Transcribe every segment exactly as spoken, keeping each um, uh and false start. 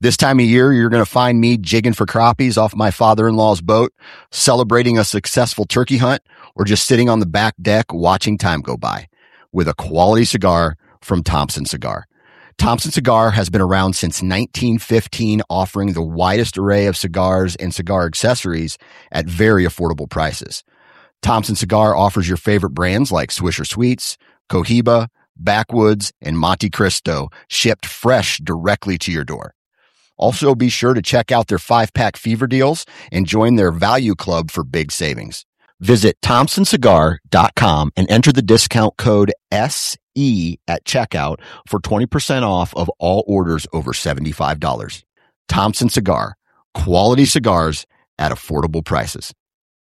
This time of year, you're going to find me jigging for crappies off my father-in-law's boat, celebrating a successful turkey hunt, or just sitting on the back deck watching time go by with a quality cigar from Thompson Cigar. Thompson Cigar has been around since nineteen fifteen, offering the widest array of cigars and cigar accessories at very affordable prices. Thompson Cigar offers your favorite brands like Swisher Sweets, Cohiba, Backwoods, and Monte Cristo, shipped fresh directly to your door. Also, be sure to check out their five-pack fever deals and join their value club for big savings. Visit thompson cigar dot com and enter the discount code S E at checkout for twenty percent off of all orders over seventy-five dollars. Thompson Cigar, quality cigars at affordable prices.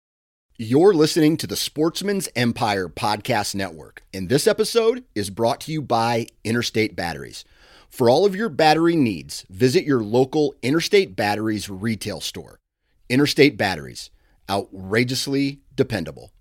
You're listening to the Sportsman's Empire Podcast Network, and this episode is brought to you by Interstate Batteries. For all of your battery needs, visit your local Interstate Batteries retail store. Interstate Batteries, outrageously dependable.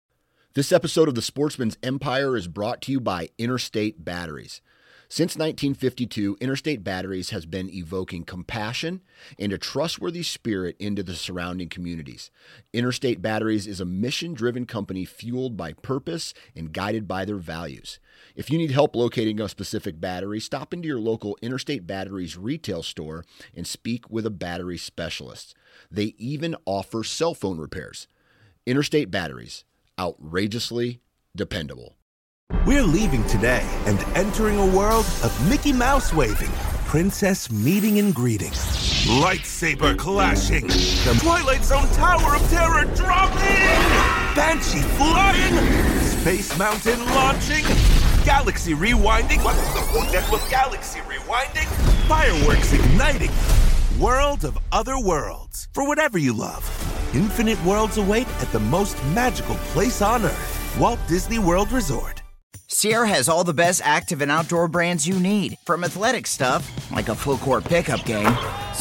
This episode of the Sportsman's Empire is brought to you by Interstate Batteries. Since nineteen fifty-two, Interstate Batteries has been evoking compassion and a trustworthy spirit into the surrounding communities. Interstate Batteries is a mission-driven company fueled by purpose and guided by their values. If you need help locating a specific battery, stop into your local Interstate Batteries retail store and speak with a battery specialist. They even offer cell phone repairs. Interstate Batteries, outrageously dependable. We're leaving today and entering a world of Mickey Mouse waving, princess meeting and greeting, lightsaber clashing, the Twilight Zone Tower of Terror dropping, Banshee flying, Space Mountain launching, galaxy rewinding. What's the point with galaxy rewinding? Fireworks igniting. World of other worlds. For whatever you love, infinite worlds await at the most magical place on Earth, Walt Disney World Resort. Sierra has all the best active and outdoor brands you need. From athletic stuff, like a full court pickup game,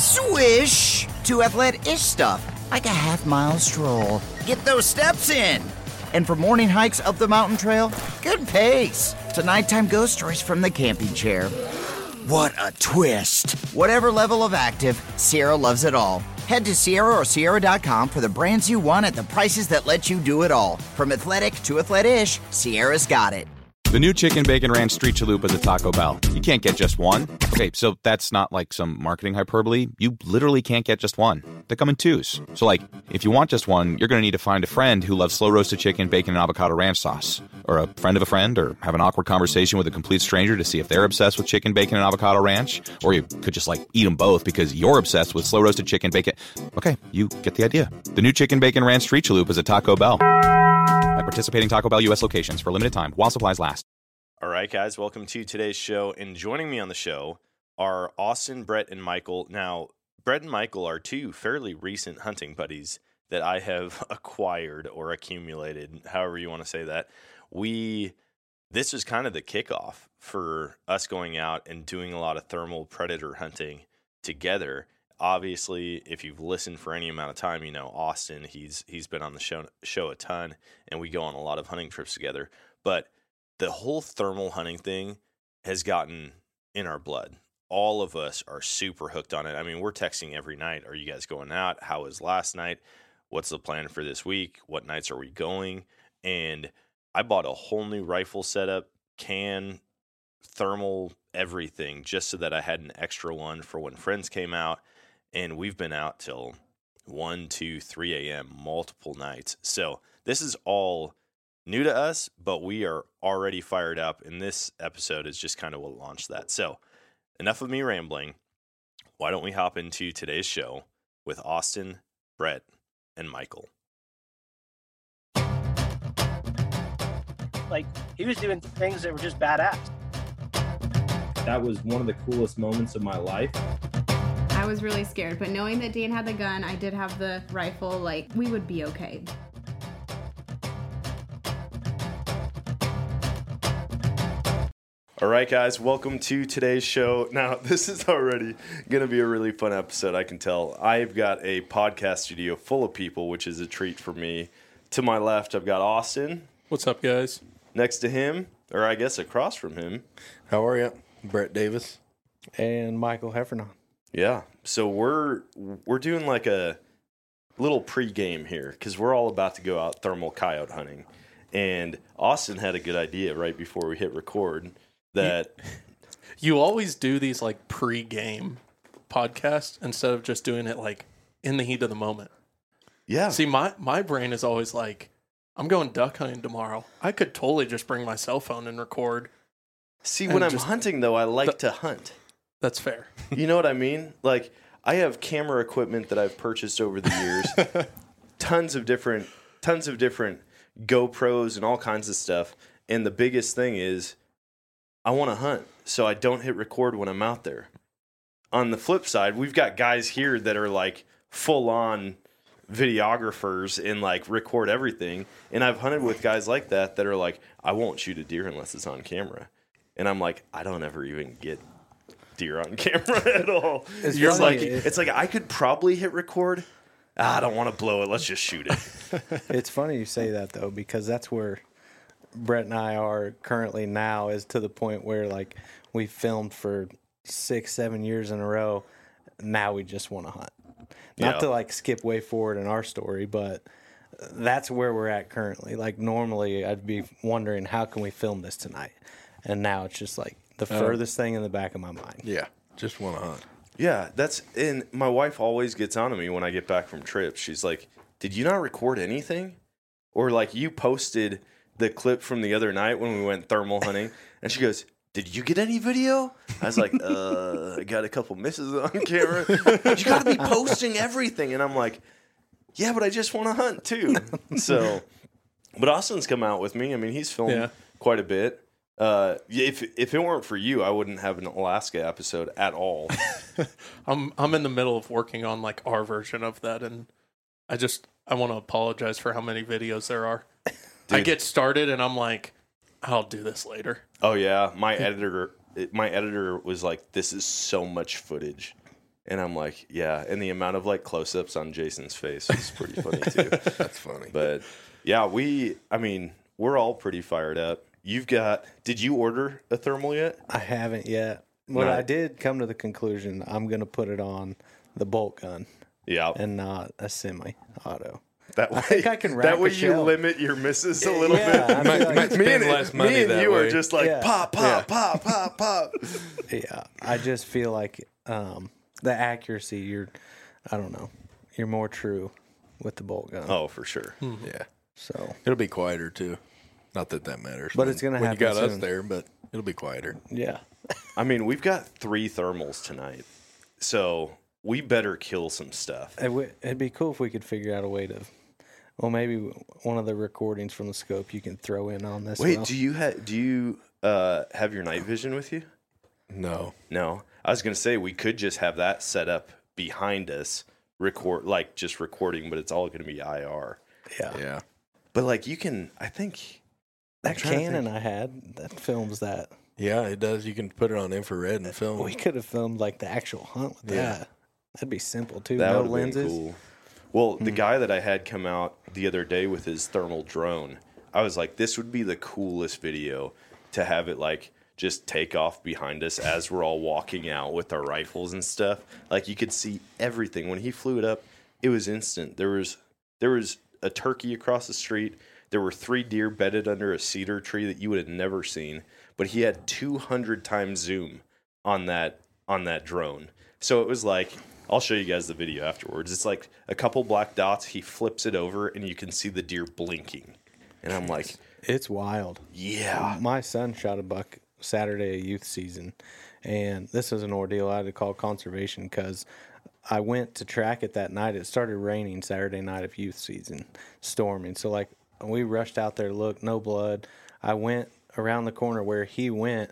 swish, to athletic-ish stuff, like a half-mile stroll. Get those steps in. And for morning hikes up the mountain trail, good pace. To nighttime ghost stories from the camping chair. What a twist. Whatever level of active, Sierra loves it all. Head to Sierra or Sierra dot com for the brands you want at the prices that let you do it all. From athletic to athletic-ish, Sierra's got it. The new Chicken Bacon Ranch Street Chalupas at Taco Bell. You can't get just one. Okay, so that's not like some marketing hyperbole. You literally can't get just one. They come in twos. So like, if you want just one, you're going to need to find a friend who loves slow roasted chicken, bacon, and avocado ranch sauce. Or a friend of a friend, or have an awkward conversation with a complete stranger to see if they're obsessed with chicken, bacon, and avocado ranch. Or you could just like eat them both because you're obsessed with slow roasted chicken, bacon. Okay, you get the idea. The new Chicken Bacon Ranch Street Chalupas at Taco Bell. At participating Taco Bell U S locations for a limited time while supplies last. All right, guys, welcome to today's show. And joining me on the show are Austin, Brett, and Michael. Now, Brett and Michael are two fairly recent hunting buddies that I have acquired or accumulated, however you want to say that. We, this was kind of the kickoff for us going out and doing a lot of thermal predator hunting together. Obviously, if you've listened for any amount of time, you know Austin. He's he's been on the show show a ton, and we go on a lot of hunting trips together. But the whole thermal hunting thing has gotten in our blood. All of us are super hooked on it. I mean, we're texting every night. Are you guys going out? How was last night? What's the plan for this week? What nights are we going? And I bought a whole new rifle setup, can, thermal, everything, just so that I had an extra one for when friends came out. And we've been out till one, two, three a.m. multiple nights. So this is all new to us, but we are already fired up, and this episode is just kind of what launched that. So enough of me rambling. Why don't we hop into today's show with Austin, Brett, and Michael. Like, he was doing things that were just badass. That was one of the coolest moments of my life. I was really scared, but knowing that Dan had the gun, I did have the rifle, like, we would be okay. All right, guys, welcome to today's show. Now, this is already going to be a really fun episode, I can tell. I've got a podcast studio full of people, which is a treat for me. To my left, I've got Austin. What's up, guys? Next to him, or I guess across from him. How are you? Brett Davis. And Michael Heffernan. Yeah. So we're we're doing like a little pregame here because we're all about to go out thermal coyote hunting. And Austin had a good idea right before we hit record that you, you always do these like pre-game podcasts instead of just doing it like in the heat of the moment. Yeah. See, my, my brain is always like, I'm going duck hunting tomorrow. I could totally just bring my cell phone and record. See, when I'm just, hunting, though, I like th- to hunt. That's fair. You know what I mean? Like, I have camera equipment that I've purchased over the years. tons of different, tons of different GoPros and all kinds of stuff. And the biggest thing is I want to hunt, so I don't hit record when I'm out there. On the flip side, we've got guys here that are like full-on videographers and like record everything. And I've hunted with guys like that that are like, I won't shoot a deer unless it's on camera. And I'm like, I don't ever even get deer on camera at all. It's You're funny. like, it's like I could probably hit record. Ah, I don't want to blow it. Let's just shoot it. It's funny you say that though, because that's where Brett and I are currently now, is to the point where like we filmed for six, seven years in a row. Now we just want to hunt. Not Yeah. to like skip way forward in our story, but that's where we're at currently. Like normally I'd be wondering, how can we film this tonight? And now it's just like the furthest thing in the back of my mind. Yeah, just want to hunt. Yeah, that's and my wife always gets on to me when I get back from trips. She's like, "Did you not record anything?" Or like, you posted the clip from the other night when we went thermal hunting, and she goes, "Did you get any video?" I was like, "Uh, I got a couple misses on camera." You got to be posting everything, and I'm like, "Yeah, but I just want to hunt too." So, but Austin's come out with me. I mean, he's filmed Yeah. quite a bit. Uh, if if it weren't for you, I wouldn't have an Alaska episode at all. I'm I'm in the middle of working on like our version of that, and I just I want to apologize for how many videos there are. I Dude. get started and I'm like, I'll do this later. Oh yeah, my editor, my editor was like, "This is so much footage," and I'm like, "Yeah." And the amount of like close-ups on Jason's face was pretty funny too. That's funny. But yeah, we, I mean, we're all pretty fired up. You've got, did you order a thermal yet? I haven't yet. But No. I did come to the conclusion I'm going to put it on the bolt gun Yeah. and not a semi-auto. That way, I think I can rack that way a you shell. limit your misses a little Yeah, bit. I Might- feel like- might me spend and, less money me and that you way. are just like Yeah. pop, pop, pop, pop, pop. Yeah, I just feel like um, the accuracy, you're, I don't know, you're more true with the bolt gun. Oh, for sure. Yeah, So, it'll be quieter too. Not that that matters, But when- it's gonna when happen you got us soon. there, but it'll be quieter. yeah. I mean, we've got three thermals tonight, so we better kill some stuff. It w- it'd be cool if we could figure out a way to, well, maybe one of the recordings from the scope you can throw in on this. Wait, well. do you have do you uh, have your night vision with you? No, No, I was gonna say we could just have that set up behind us, record like just recording, but it's all gonna be I R. Yeah. yeah, But like you can, I think That trying to Canon I had that films that. yeah, it does. You can put it on infrared and film. We could have filmed like the actual hunt with Yeah. that. That'd be simple too. that no would have been lenses. cool. Well, the guy that I had come out the other day with his thermal drone, I was like, this would be the coolest video to have it like just take off behind us as we're all walking out with our rifles and stuff. Like you could see everything. When he flew it up, it was instant. There was there was a turkey across the street. There were three deer bedded under a cedar tree that you would have never seen. But he had two hundred times zoom on that on that drone. So it was like, I'll show you guys the video afterwards. It's like a couple black dots. He flips it over, and you can see the deer blinking. And I'm like, It's wild. yeah. My son shot a buck Saturday youth season, and this was an ordeal. I had to call conservation because I went to track it that night. It started raining Saturday night of youth season, storming. So like we rushed out there to look, no blood. I went around the corner where he went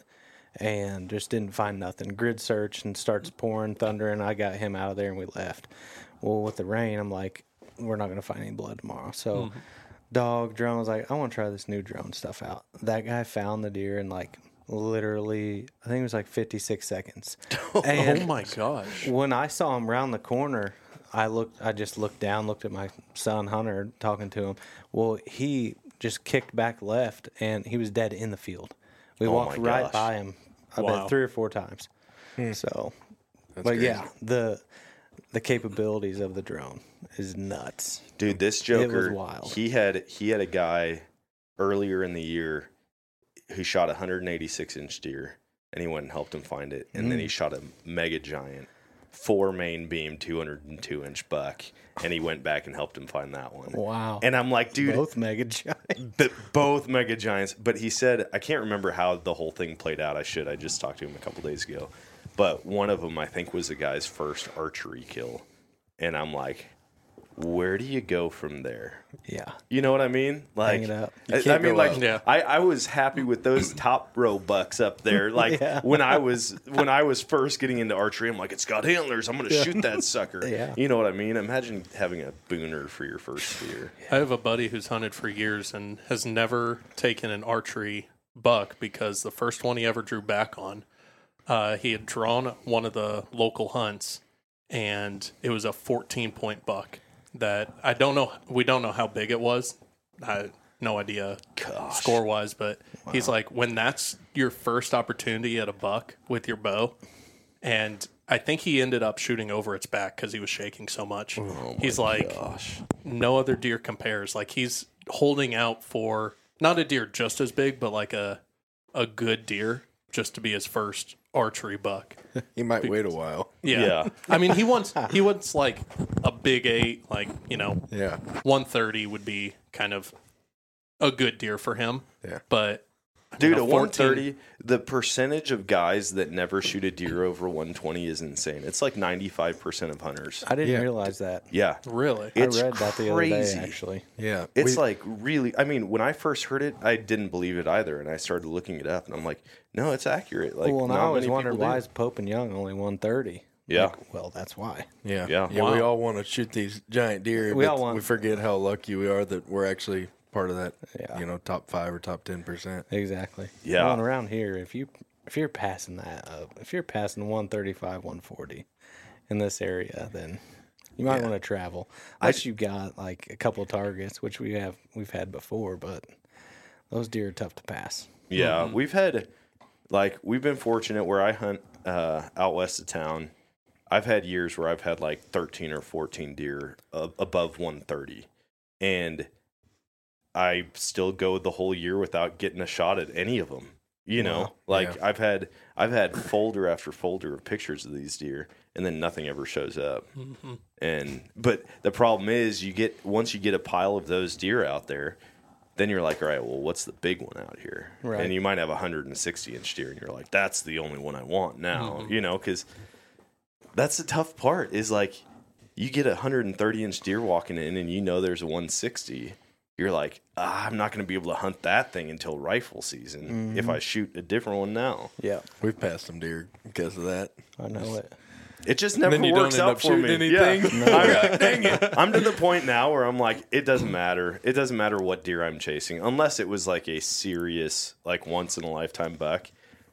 and just didn't find nothing. Grid search and starts pouring, thundering. I got him out of there and we left. Well, with the rain, I'm like, we're not going to find any blood tomorrow. So Mm-hmm. dog drone was like, I want to try this new drone stuff out. That guy found the deer in like literally, I think it was like fifty-six seconds. And Oh my gosh. when I saw him round the corner, I looked. I just looked down, looked at my son Hunter, talking to him. Well, he just kicked back left, and he was dead in the field. We Oh walked my right gosh. by him, I Wow. bet three or four times. So but crazy. yeah, the the capabilities of the drone is nuts. Dude, this It Joker, was wild. he had he had a guy earlier in the year who shot a one hundred eighty-six inch deer, and he went and helped him find it, and Mm. then he shot a mega giant, four main beam, two hundred two inch buck, and he went back and helped him find that one. Wow. And I'm like, dude, Both mega giants. the, both mega giants. But he said, I can't remember how the whole thing played out. I should. I just talked to him a couple days ago. But one of them, I think, was the guy's first archery kill. And I'm like, where do you go from there? Yeah. You know what I mean? Like, Hang it up. I, You can't I mean, go like, up. Yeah. I, I was happy with those top row bucks up there. Like Yeah. when I was when I was first getting into archery, I'm like, it's got antlers. I'm going to shoot that sucker. Yeah. You know what I mean? Imagine having a booner for your first deer. I have a buddy who's hunted for years and has never taken an archery buck because the first one he ever drew back on, uh, he had drawn one of the local hunts, and it was a fourteen point buck that I don't know. We don't know how big it was. I no idea score wise, but he's like, when that's your first opportunity at a buck with your bow, and I think he ended up shooting over its back because he was shaking so much. He's like, no other deer compares. Like he's holding out for not a deer just as big, but like a a good deer just to be his first archery buck. He might wait a while. Yeah. Yeah. I mean, he wants he wants like a big eight, like, you know, Yeah. one thirty would be kind of a good deer for him. Yeah. But Dude, you know, at one thirty, the percentage of guys that never shoot a deer over one twenty is insane. It's like ninety-five percent of hunters. I didn't Yeah. realize that. Yeah. Really? It's I read that the other day, crazy. actually. Yeah. It's We- like really, I mean, when I first heard it, I didn't believe it either. And I started looking it up and I'm like, no, it's accurate. Like, well, and I not always many wondered people why do. is Pope and Young only one thirty? Yeah. Like, well, that's why. Yeah. Yeah. Yeah. We Wow. all want to shoot these giant deer. We but all want- We forget how lucky we are that we're actually part of that. Yeah. You know, top five or top ten percent. Exactly. Yeah. Well, and around here, if you if you're passing that up, if you're passing one thirty-five, one forty in this area, then you might Yeah. want to travel. Unless you got like a couple of targets, which we have we've had before, but those deer are tough to pass. Yeah, Mm-hmm. we've had, like, we've been fortunate where I hunt uh, out west of town. I've had years where I've had like thirteen or fourteen deer uh, above one thirty. And I still go the whole year without getting a shot at any of them. You know, Wow. like Yeah. I've had I've had folder after folder of pictures of these deer, and then nothing ever shows up. Mm-hmm. And but the problem is, you get once you get a pile of those deer out there, then you're like, all right, well, what's the big one out here? Right. And you might have a one hundred sixty inch deer, and you're like, that's the only one I want now. You know, because that's the tough part. Is like, you get a one hundred thirty inch deer walking in, and you know there's a one sixty. You're like, ah, I'm not going to be able to hunt that thing until rifle season if I shoot a different one now. Yeah, We've passed some deer because of that. I know it. It just never then you don't works end out up for me. shooting Yeah. anything? I'm, dang it. I'm to the point now where I'm like, it doesn't matter. It doesn't matter what deer I'm chasing, unless it was like a serious, like once in a lifetime buck.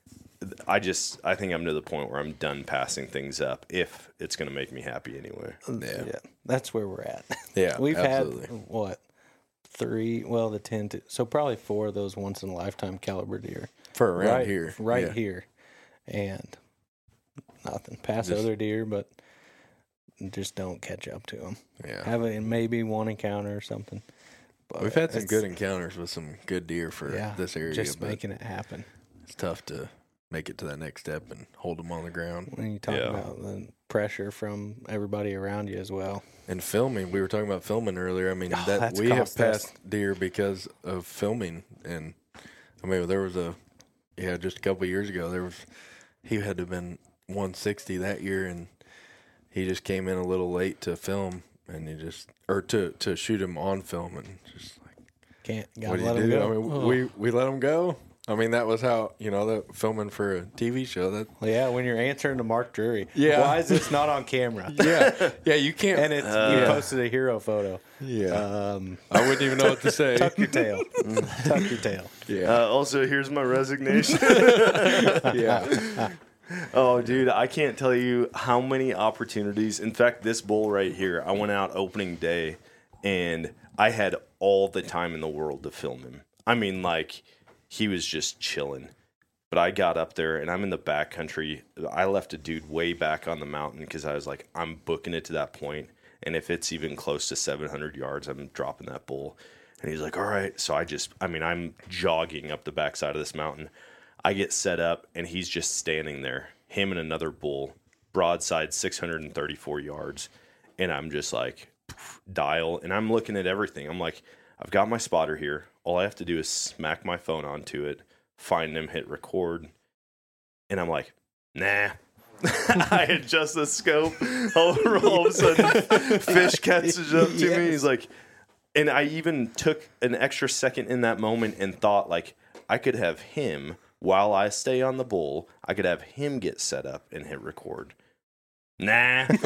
I just, I think I'm to the point where I'm done passing things up if it's going to make me happy anyway. Yeah. Yeah, that's where we're at. Yeah, We've absolutely. had what three? Well, the ten, to, so probably four of those once in a lifetime caliber deer For around right here. right Yeah. here, and nothing. Pass Just- other deer, but just don't catch up to them. Yeah. Have a maybe one encounter or something. But We've had some it's- good encounters with some good deer for yeah, this area. just but making it happen. it's tough to make it to that next step and hold them on the ground. When you talk Yeah. about the pressure from everybody around you as well. And filming, we were talking about filming earlier. I mean, Oh, that that's we have cost us. passed deer because of filming. And I mean, there was a, yeah, just a couple of years ago, there was, he had to have been one sixty that year, and he just came in a little late to film, and he just, or to, to shoot him on film, and just like, Can't what gotta do let you them do? go. I mean, we, we let him go. I mean, that was how, you know, the filming for a T V show. That Well, yeah, when you're answering to Mark Drury, Yeah. why is this not on camera? yeah, yeah, you can't. And it's Uh, you posted a hero photo. yeah, Um, I wouldn't even know what to say. tuck your tail. Tuck your tail. Yeah, Uh, also, here's my resignation. yeah. Oh, dude, I can't tell you how many opportunities. In fact, this bull right here, I went out opening day, and I had all the time in the world to film him. I mean, like, he was just chilling. But I got up there, and I'm in the back country. I left a dude way back on the mountain because I was like, I'm booking it to that point, and if it's even close to seven hundred yards, I'm dropping that bull. And he's like, all right. So I just, I mean, I'm jogging up the backside of this mountain. I get set up, and he's just standing there, him and another bull, broadside six hundred thirty-four yards. And I'm just like, dial, and I'm looking at everything. I'm like, I've got my spotter here. All I have to do is smack my phone onto it, find him, hit record, and I'm like, nah. I adjust the scope. All, all of a sudden, fish catches up to yes. me. He's like, and I even took an extra second in that moment and thought, like, I could have him, while I stay on the bull, I could have him get set up and hit record. Nah. So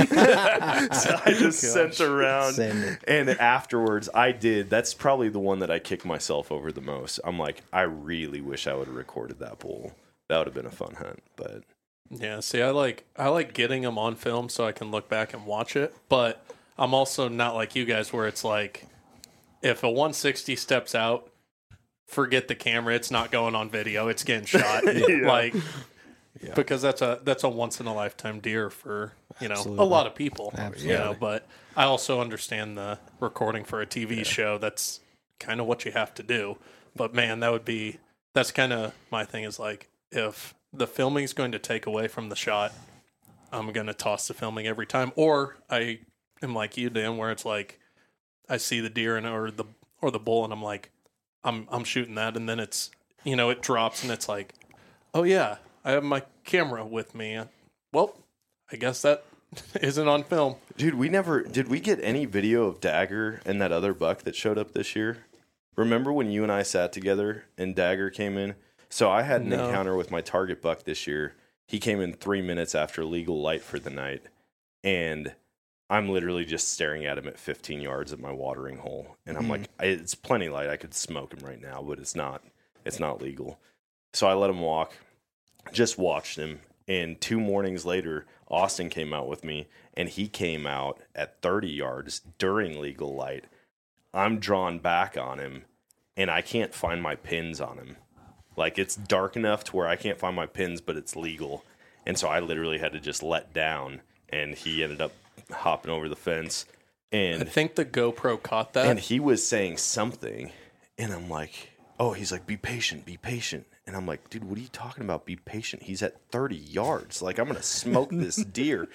I just Gosh. sent around. And afterwards, I did. That's probably the one that I kicked myself over the most. I'm like, I really wish I would have recorded that bull. That would have been a fun hunt. But yeah, see, I like I like getting them on film so I can look back and watch it. But I'm also not like you guys where it's like, if a one sixty steps out, forget the camera. It's not going on video. It's getting shot. yeah. Like. Yeah. Because that's a that's a once in a lifetime deer for you know Absolutely. a lot of people. Absolutely. You know, but I also understand the recording for a T V yeah. show. That's kind of what you have to do. But man, that would be that's kind of my thing. Is like if the filming is going to take away from the shot, I'm going to toss the filming every time. Or I am like you, Dan, where it's like I see the deer and or the or the bull, and I'm like I'm I'm shooting that, and then it's you know it drops, and it's like oh yeah. I have my camera with me. Well, I guess that isn't on film. Dude, we never... Did we get any video of Dagger and that other buck that showed up this year? Remember when you and I sat together and Dagger came in? So I had an no. encounter with my target buck this year. He came in three minutes after legal light for the night. And I'm literally just staring at him at fifteen yards at my watering hole. And I'm mm. like, it's plenty light. I could smoke him right now, but it's not. It's not legal. So I let him walk. Just watched him, and two mornings later, Austin came out with me, and he came out at thirty yards during legal light. I'm drawn back on him, and I can't find my pins on him. Like, it's dark enough to where I can't find my pins, but it's legal. And so I literally had to just let down, and he ended up hopping over the fence. And I think the GoPro caught that. And he was saying something, and I'm like, oh, he's like, be patient, be patient. And I'm like, dude, what are you talking about? Be patient. He's at thirty yards. Like, I'm going to smoke this deer.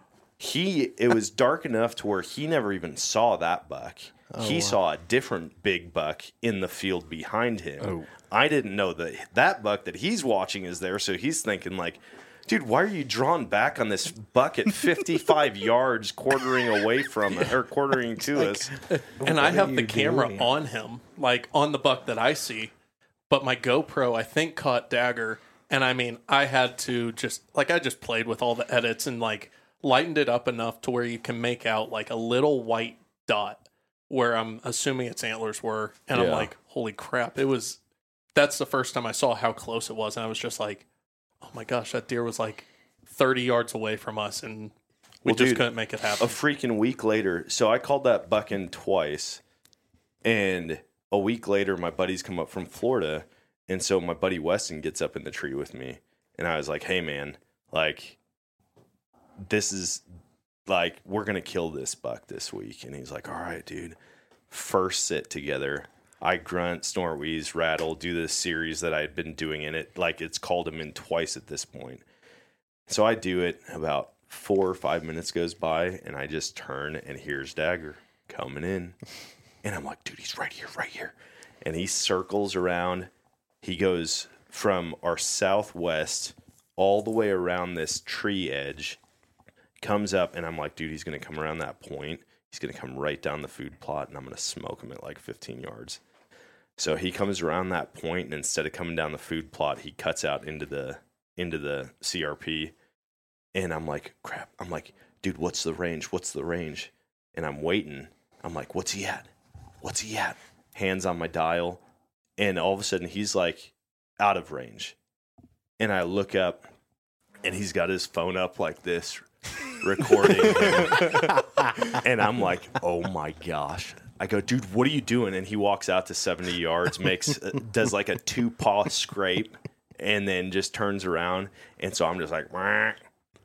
He, it was dark enough to where he never even saw that buck. Oh, he wow. saw a different big buck in the field behind him. Oh. I didn't know that that buck that he's watching is there. So he's thinking like, dude, why are you drawn back on this buck at fifty-five yards, quartering away from it, or quartering to like, us? And I have the camera doing? on him, like on the buck that I see. But my GoPro, I think, caught Dagger. And I mean, I had to just, like, I just played with all the edits and, like, lightened it up enough to where you can make out, like, a little white dot where I'm assuming its antlers were. And yeah. I'm like, holy crap. It was, that's the first time I saw how close it was. And I was just like, oh my gosh, that deer was, like, thirty yards away from us. And we well, just dude, couldn't make it happen. A freaking week later. So I called that buck in twice. And a week later, my buddies come up from Florida, and so my buddy Weston gets up in the tree with me, and I was like, hey, man, like, this is, like, we're going to kill this buck this week. And he's like, all right, dude. First sit together, I grunt, snort, wheeze, rattle, do this series that I had been doing in it. Like, it's called him in twice at this point. So I do it, about four or five minutes goes by, and I just turn, and here's Dagger coming in. And I'm like, dude, he's right here, right here. And he circles around. He goes from our southwest all the way around this tree edge, comes up, and I'm like, dude, he's going to come around that point. He's going to come right down the food plot, and I'm going to smoke him at like fifteen yards. So he comes around that point, and instead of coming down the food plot, he cuts out into the into the C R P. And I'm like, crap. I'm like, dude, what's the range? What's the range? And I'm waiting. I'm like, what's he at? What's he at? Hands on my dial. And all of a sudden, he's like out of range. And I look up, and he's got his phone up like this, recording him. And I'm like, oh my gosh. I go, dude, what are you doing? And he walks out to seventy yards, makes does like a two paw scrape, and then just turns around. And so I'm just like, "Wah,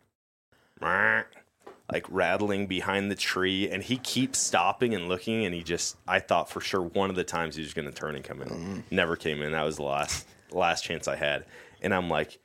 wah," like rattling behind the tree. And he keeps stopping and looking. And he just, I thought for sure one of the times he was going to turn and come in. Mm-hmm. Never came in. That was the last, last chance I had. And I'm like,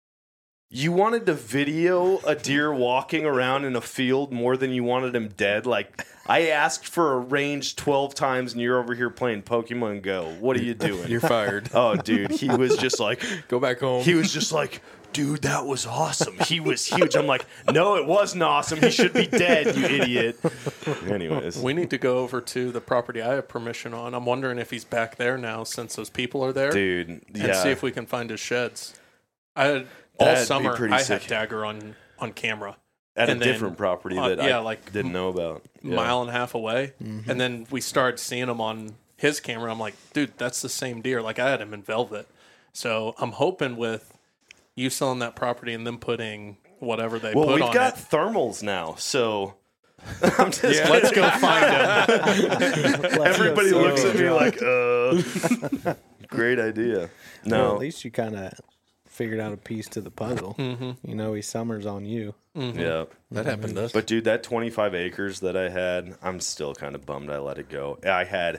you wanted to video a deer walking around in a field more than you wanted him dead? Like, I asked for a range twelve times, and you're over here playing Pokemon Go. What are you doing? You're fired. Oh, dude. He was just like... Go back home. He was just like, dude, that was awesome. He was huge. I'm like, no, it wasn't awesome. He should be dead, you idiot. Anyways. We need to go over to the property I have permission on. I'm wondering if he's back there now since those people are there. Dude, and yeah. see if we can find his sheds. I had... All That'd summer, I sick. had Dagger on, on camera. At and a then, different property that uh, yeah, I like didn't know about. A Yeah. mile and a half away. Mm-hmm. And then we started seeing him on his camera. I'm like, dude, that's the same deer. Like, I had him in velvet. So I'm hoping with you selling that property and them putting whatever they well, put we've on got it. thermals now, so... I'm just yeah, let's go find him. Everybody go looks at me drunk. like, uh... Great idea. No. Well, at least you kind of... figured out a piece to the puzzle. Mm-hmm. You know, he summers on you. Mm-hmm. Yeah. That happened to us. But, dude, that twenty-five acres that I had, I'm still kind of bummed I let it go. I had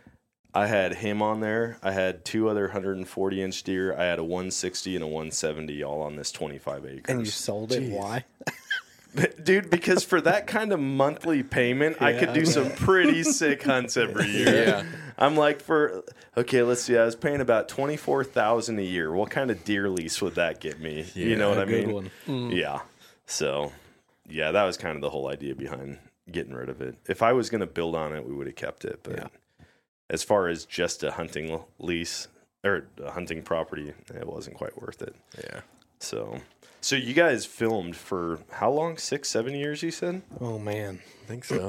I had him on there. I had two other one forty inch deer. I had a one sixty and a one seventy all on this twenty-five acres. And you sold it? Jeez. Why? Dude, because for that kind of monthly payment, I could do some pretty sick hunts every year. Yeah. I'm like, for, okay, let's see, I was paying about twenty-four thousand dollars a year. What kind of deer lease would that get me? Yeah, you know what a I good mean? one. Mm. Yeah. So, yeah, that was kind of the whole idea behind getting rid of it. If I was going to build on it, we would have kept it. But Yeah. as far as just a hunting lease or a hunting property, it wasn't quite worth it. Yeah. So, so you guys filmed for how long? Six, seven years, you said? Oh, man. I think so.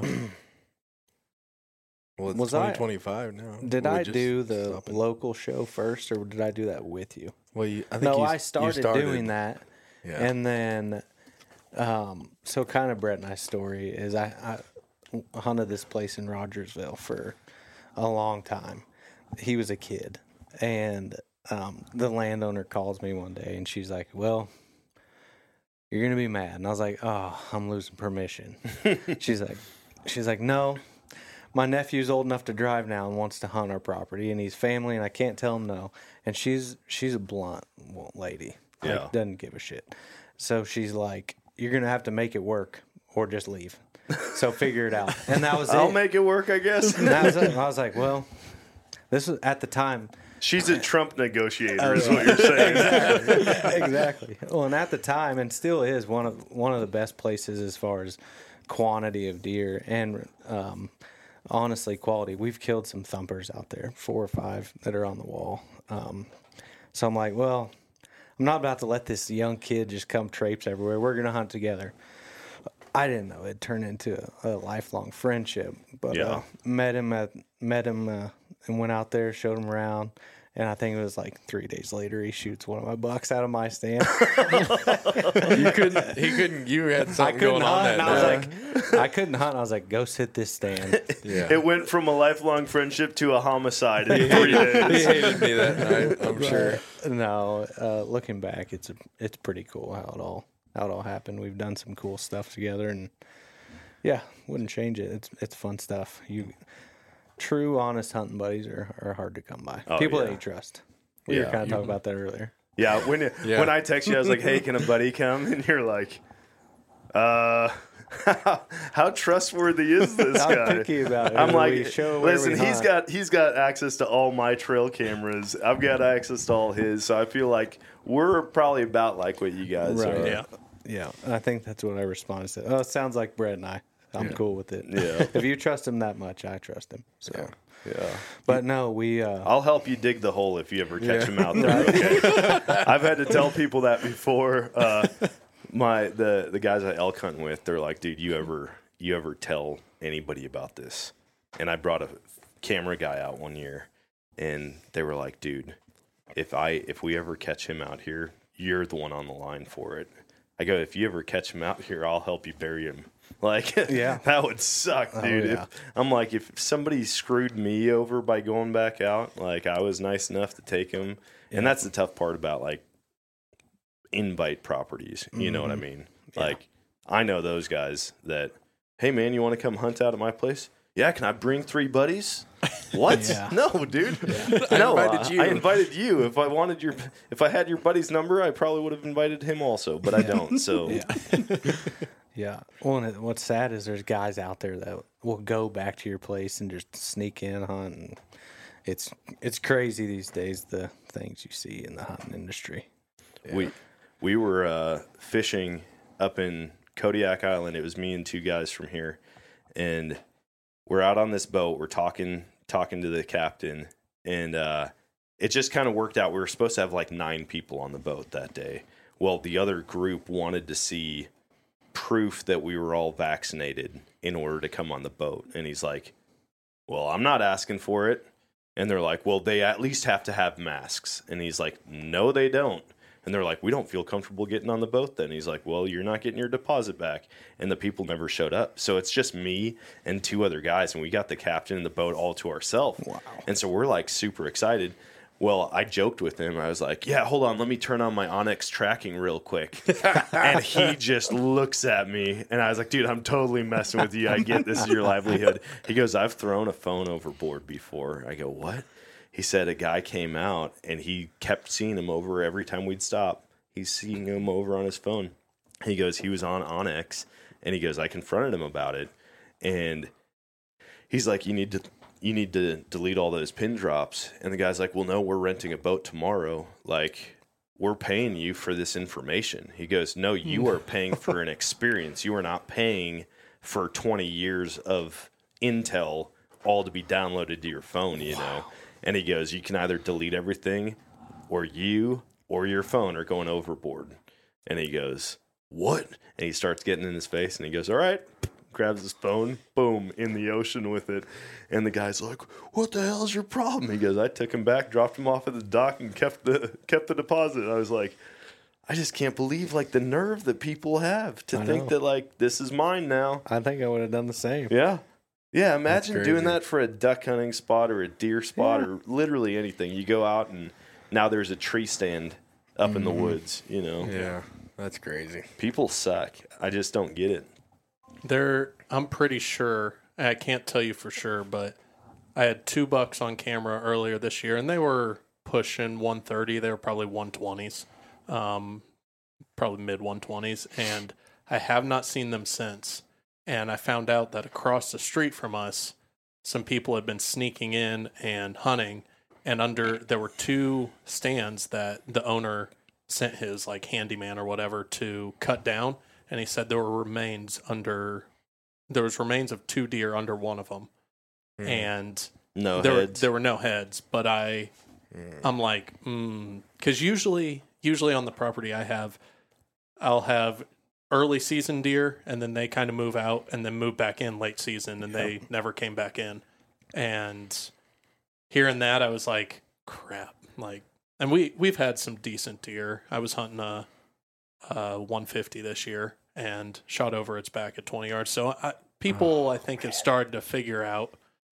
Well, it's Was I- twenty twenty-five now. Did We I just do the stopped it. local show first, or did I do that with you? Well, you, I think No, you, I you started, started doing that. Yeah. And then, um, so kind of Brett and I's story is I, I hunted this place in Rogersville for a long time. He was a kid. And um, the landowner calls me one day, and she's like, well, you're going to be mad. And I was like, oh, I'm losing permission. she's like, she's like, no. My nephew's old enough to drive now and wants to hunt our property, and he's family, and I can't tell him no. And she's she's a blunt lady. Like, Yeah. doesn't give a shit. So she's like, you're going to have to make it work or just leave. So figure it out. And that was I'll it. make it work, I guess. And that was it. And I was like, well, this was at the time. She's a Trump negotiator, Oh, is what you're saying. Exactly. Exactly. Well, and at the time, and still is one of one of the best places as far as quantity of deer and um, honestly quality. We've killed some thumpers out there, four or five that are on the wall. Um, so I'm like, well, I'm not about to let this young kid just come traipse everywhere. We're gonna hunt together. I didn't know it turned into a, a lifelong friendship, but Yeah. uh, met him at met him uh, and went out there, showed him around. And I think it was like three days later, he shoots one of my bucks out of my stand. you couldn't. He couldn't. You had I something couldn't going on hunt. that And I was day. like, I couldn't hunt. I was like, go sit this stand. Yeah. It went from a lifelong friendship to a homicide in three he days. hated me that night. I'm sure. No, uh, looking back, it's a, it's pretty cool how it all how it all happened. We've done some cool stuff together, and yeah, wouldn't change it. It's it's fun stuff. You true, honest hunting buddies are, are hard to come by. Oh, People yeah. that you trust. We Yeah. were kind of talking about that earlier. Yeah, when you, Yeah. when I text you, I was like, "Hey, can a buddy come?" And you're like, "Uh, how trustworthy is this I'm guy?" picky about it. I'm We like, show where "Listen, we he's hunt." got he's got access to all my trail cameras. I've got access to all his, so I feel like we're probably about like what you guys Right. are." Yeah. Yeah, and I think that's what I responded to. Oh, it sounds like Brett and I. I'm Yeah. cool with it. Yeah. If you trust him that much, I trust him. So, Yeah. but no, we. Uh, I'll help you dig the hole if you ever catch Yeah. him out there. Okay. I've had to tell people that before. Uh, my the the guys I elk hunt with, they're like, "Dude, you ever you ever tell anybody about this?" And I brought a camera guy out one year, and they were like, "Dude, if I if we ever catch him out here, you're the one on the line for it." I go, "If you ever catch him out here, I'll help you bury him." Like, Yeah. that would suck, dude. Oh, yeah. If, I'm like, if somebody screwed me over by going back out, like I was nice enough to take him, and that's the tough part about like invite properties. You know what I Mhm. mean? Yeah. Like, I know those guys that, hey, man, you want to come hunt out at my place? Yeah, can I bring three buddies? What? Yeah. No, dude. I No, invited you. I invited you. If I wanted your, if I had your buddy's number, I probably would have invited him also, but I don't. So Yeah. Yeah. Well, and it- what's sad is there's guys out there that will go back to your place and just sneak in hunt. And it's it's crazy these days, the things you see in the hunting industry. we we were uh, fishing up in Kodiak Island. It was me and two guys from here, and we're out on this boat. We're talking talking to the captain, and uh, it just kind of worked out. We were supposed to have like nine people on the boat that day. Well, the other group wanted to see proof that we were all vaccinated in order to come on the boat, and he's like, well, I'm not asking for it. And they're like, well, they at least have to have masks. And he's like, no, they don't. And they're like, we don't feel comfortable getting on the boat then. He's like, well, you're not getting your deposit back. And the people never showed up. So it's just me and two other guys. And we got the captain and the boat all to ourselves. Wow. And so we're like super excited. Well, I joked with him. I was like, yeah, hold on. Let me turn on my Onyx tracking real quick. And he just looks at me. And I was like, dude, I'm totally messing with you. I get this is your livelihood. He goes, I've thrown a phone overboard before. I go, what? He said a guy came out and he kept seeing him over every time we'd stop. He's seeing him over on his phone. He goes, he was on Onyx. And he goes, I confronted him about it. And he's like, you need to... you need to delete all those pin drops. And the guy's like, well, no, we're renting a boat tomorrow. Like, we're paying you for this information. He goes, no, you are paying for an experience. You are not paying for twenty years of intel all to be downloaded to your phone, you know? And he goes, you can either delete everything or you or your phone are going overboard. And he goes, what? And he starts getting in his face and he goes, all right. Grabs his phone, boom, in the ocean with it. And the guy's like, what the hell is your problem? He goes, I took him back, dropped him off at the dock, and kept the kept the deposit. I was like, I just can't believe, like, the nerve that people have to I think know. that, like, this is mine now. I think I would have done the same. Yeah. Yeah, imagine That's doing crazy. that for a duck hunting spot or a deer spot Yeah. or literally anything. You go out and now there's a tree stand up in the woods, you know? Yeah, that's crazy. People suck. I just don't get it. There, I'm pretty sure, and I can't tell you for sure, but I had two bucks on camera earlier this year, and they were pushing one thirty. They were probably one twenties, um, probably mid one twenties, and I have not seen them since. And I found out that across the street from us, some people had been sneaking in and hunting, and under there were two stands that the owner sent his like handyman or whatever to cut down. And he said there were remains under, there was remains of two deer under one of them, Mm. and No there heads. were there were no heads. But I, I'm like, because usually usually on the property I have, I'll have early season deer, and then they kind of move out and then move back in late season, and they never came back in. And hearing that, I was like, crap, like, and we we've had some decent deer. I was hunting a. Uh, one fifty this year and shot over its back at twenty yards. So I, people, I think, have started to figure out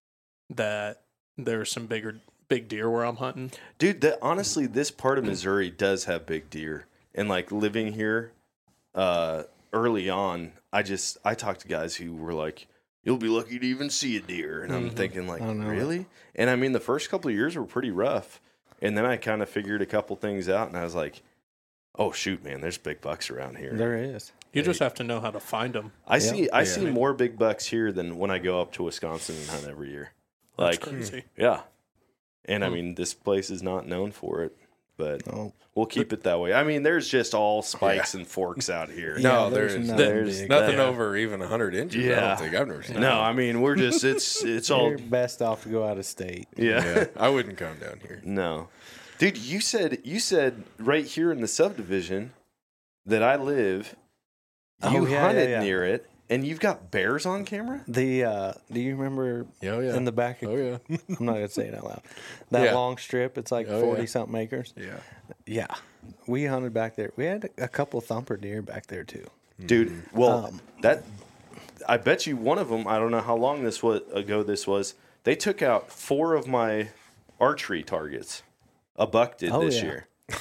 that there's some bigger, big deer where I'm hunting. Dude, that, honestly, this part of Missouri does have big deer. And, like, living here uh, early on, I just, I talked to guys who were like, you'll be lucky to even see a deer. And I'm Mhm. thinking, like, I don't know. really? And, I mean, the first couple of years were pretty rough. And then I kind of figured a couple things out, and I was like, oh, shoot, man, there's big bucks around here. There is. You just have to know how to find them. I see I Yeah. see more big bucks here than when I go up to Wisconsin and hunt every year. That's Like, crazy. yeah. And, I Hmm. mean, this place is not known for it, but No. we'll keep it that way. I mean, there's just all spikes and forks out here. No, Yeah, there's, nothing there's big. nothing Yeah. over even one hundred inches. I Yeah. don't think I've never seen No, that. I mean, we're just, it's it's all, You're best off to go out of state. yeah. Yeah, I wouldn't come down here. No. Dude, you said, you said right here in the subdivision that I live, Oh, you yeah, yeah, hunted yeah. near it, and you've got bears on camera? The uh, do you remember Oh, yeah. in the back? Of, Oh, yeah. I'm not gonna say it out loud. That Yeah. long strip. It's like Oh, forty yeah. something acres. Yeah. Yeah, we hunted back there. We had a couple thumper deer back there too. Dude, well, Um, that I bet you one of them. I don't know how long this was ago. This was. They took out four of my archery targets. A buck did Oh, this yeah. year.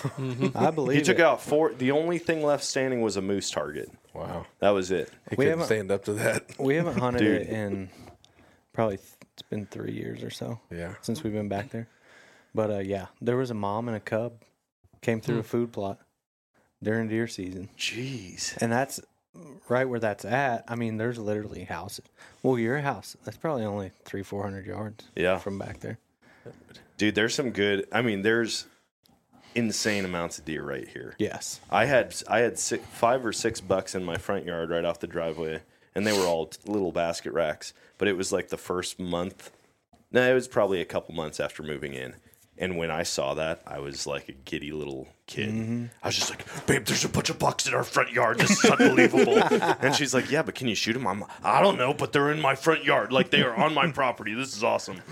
Mm-hmm. I believe He took it. out four. The only thing left standing was a moose target. Wow. That was it. He We couldn't haven't- stand up to that. We haven't hunted Dude. it in probably th- it's been three years or so. Yeah. Since we've been back there. But uh, yeah, there was a mom and a cub came through a food plot during deer season. Jeez. And that's right where that's at. I mean, there's literally houses. Well, your house, that's probably only three, four hundred yards Yeah. from back there. Dude, there's some good. I mean, there's insane amounts of deer right here. Yes. I had I had six, five or six bucks in my front yard right off the driveway, and they were all t- little basket racks. But it was like the first month. No, it was probably a couple months after moving in. And when I saw that, I was like a giddy little kid. Mm-hmm. I was just like, "Babe, there's a bunch of bucks in our front yard. This is unbelievable." And she's like, "Yeah, but can you shoot them?" I'm, I don't know, but they're in my front yard. Like they are on my property. This is awesome.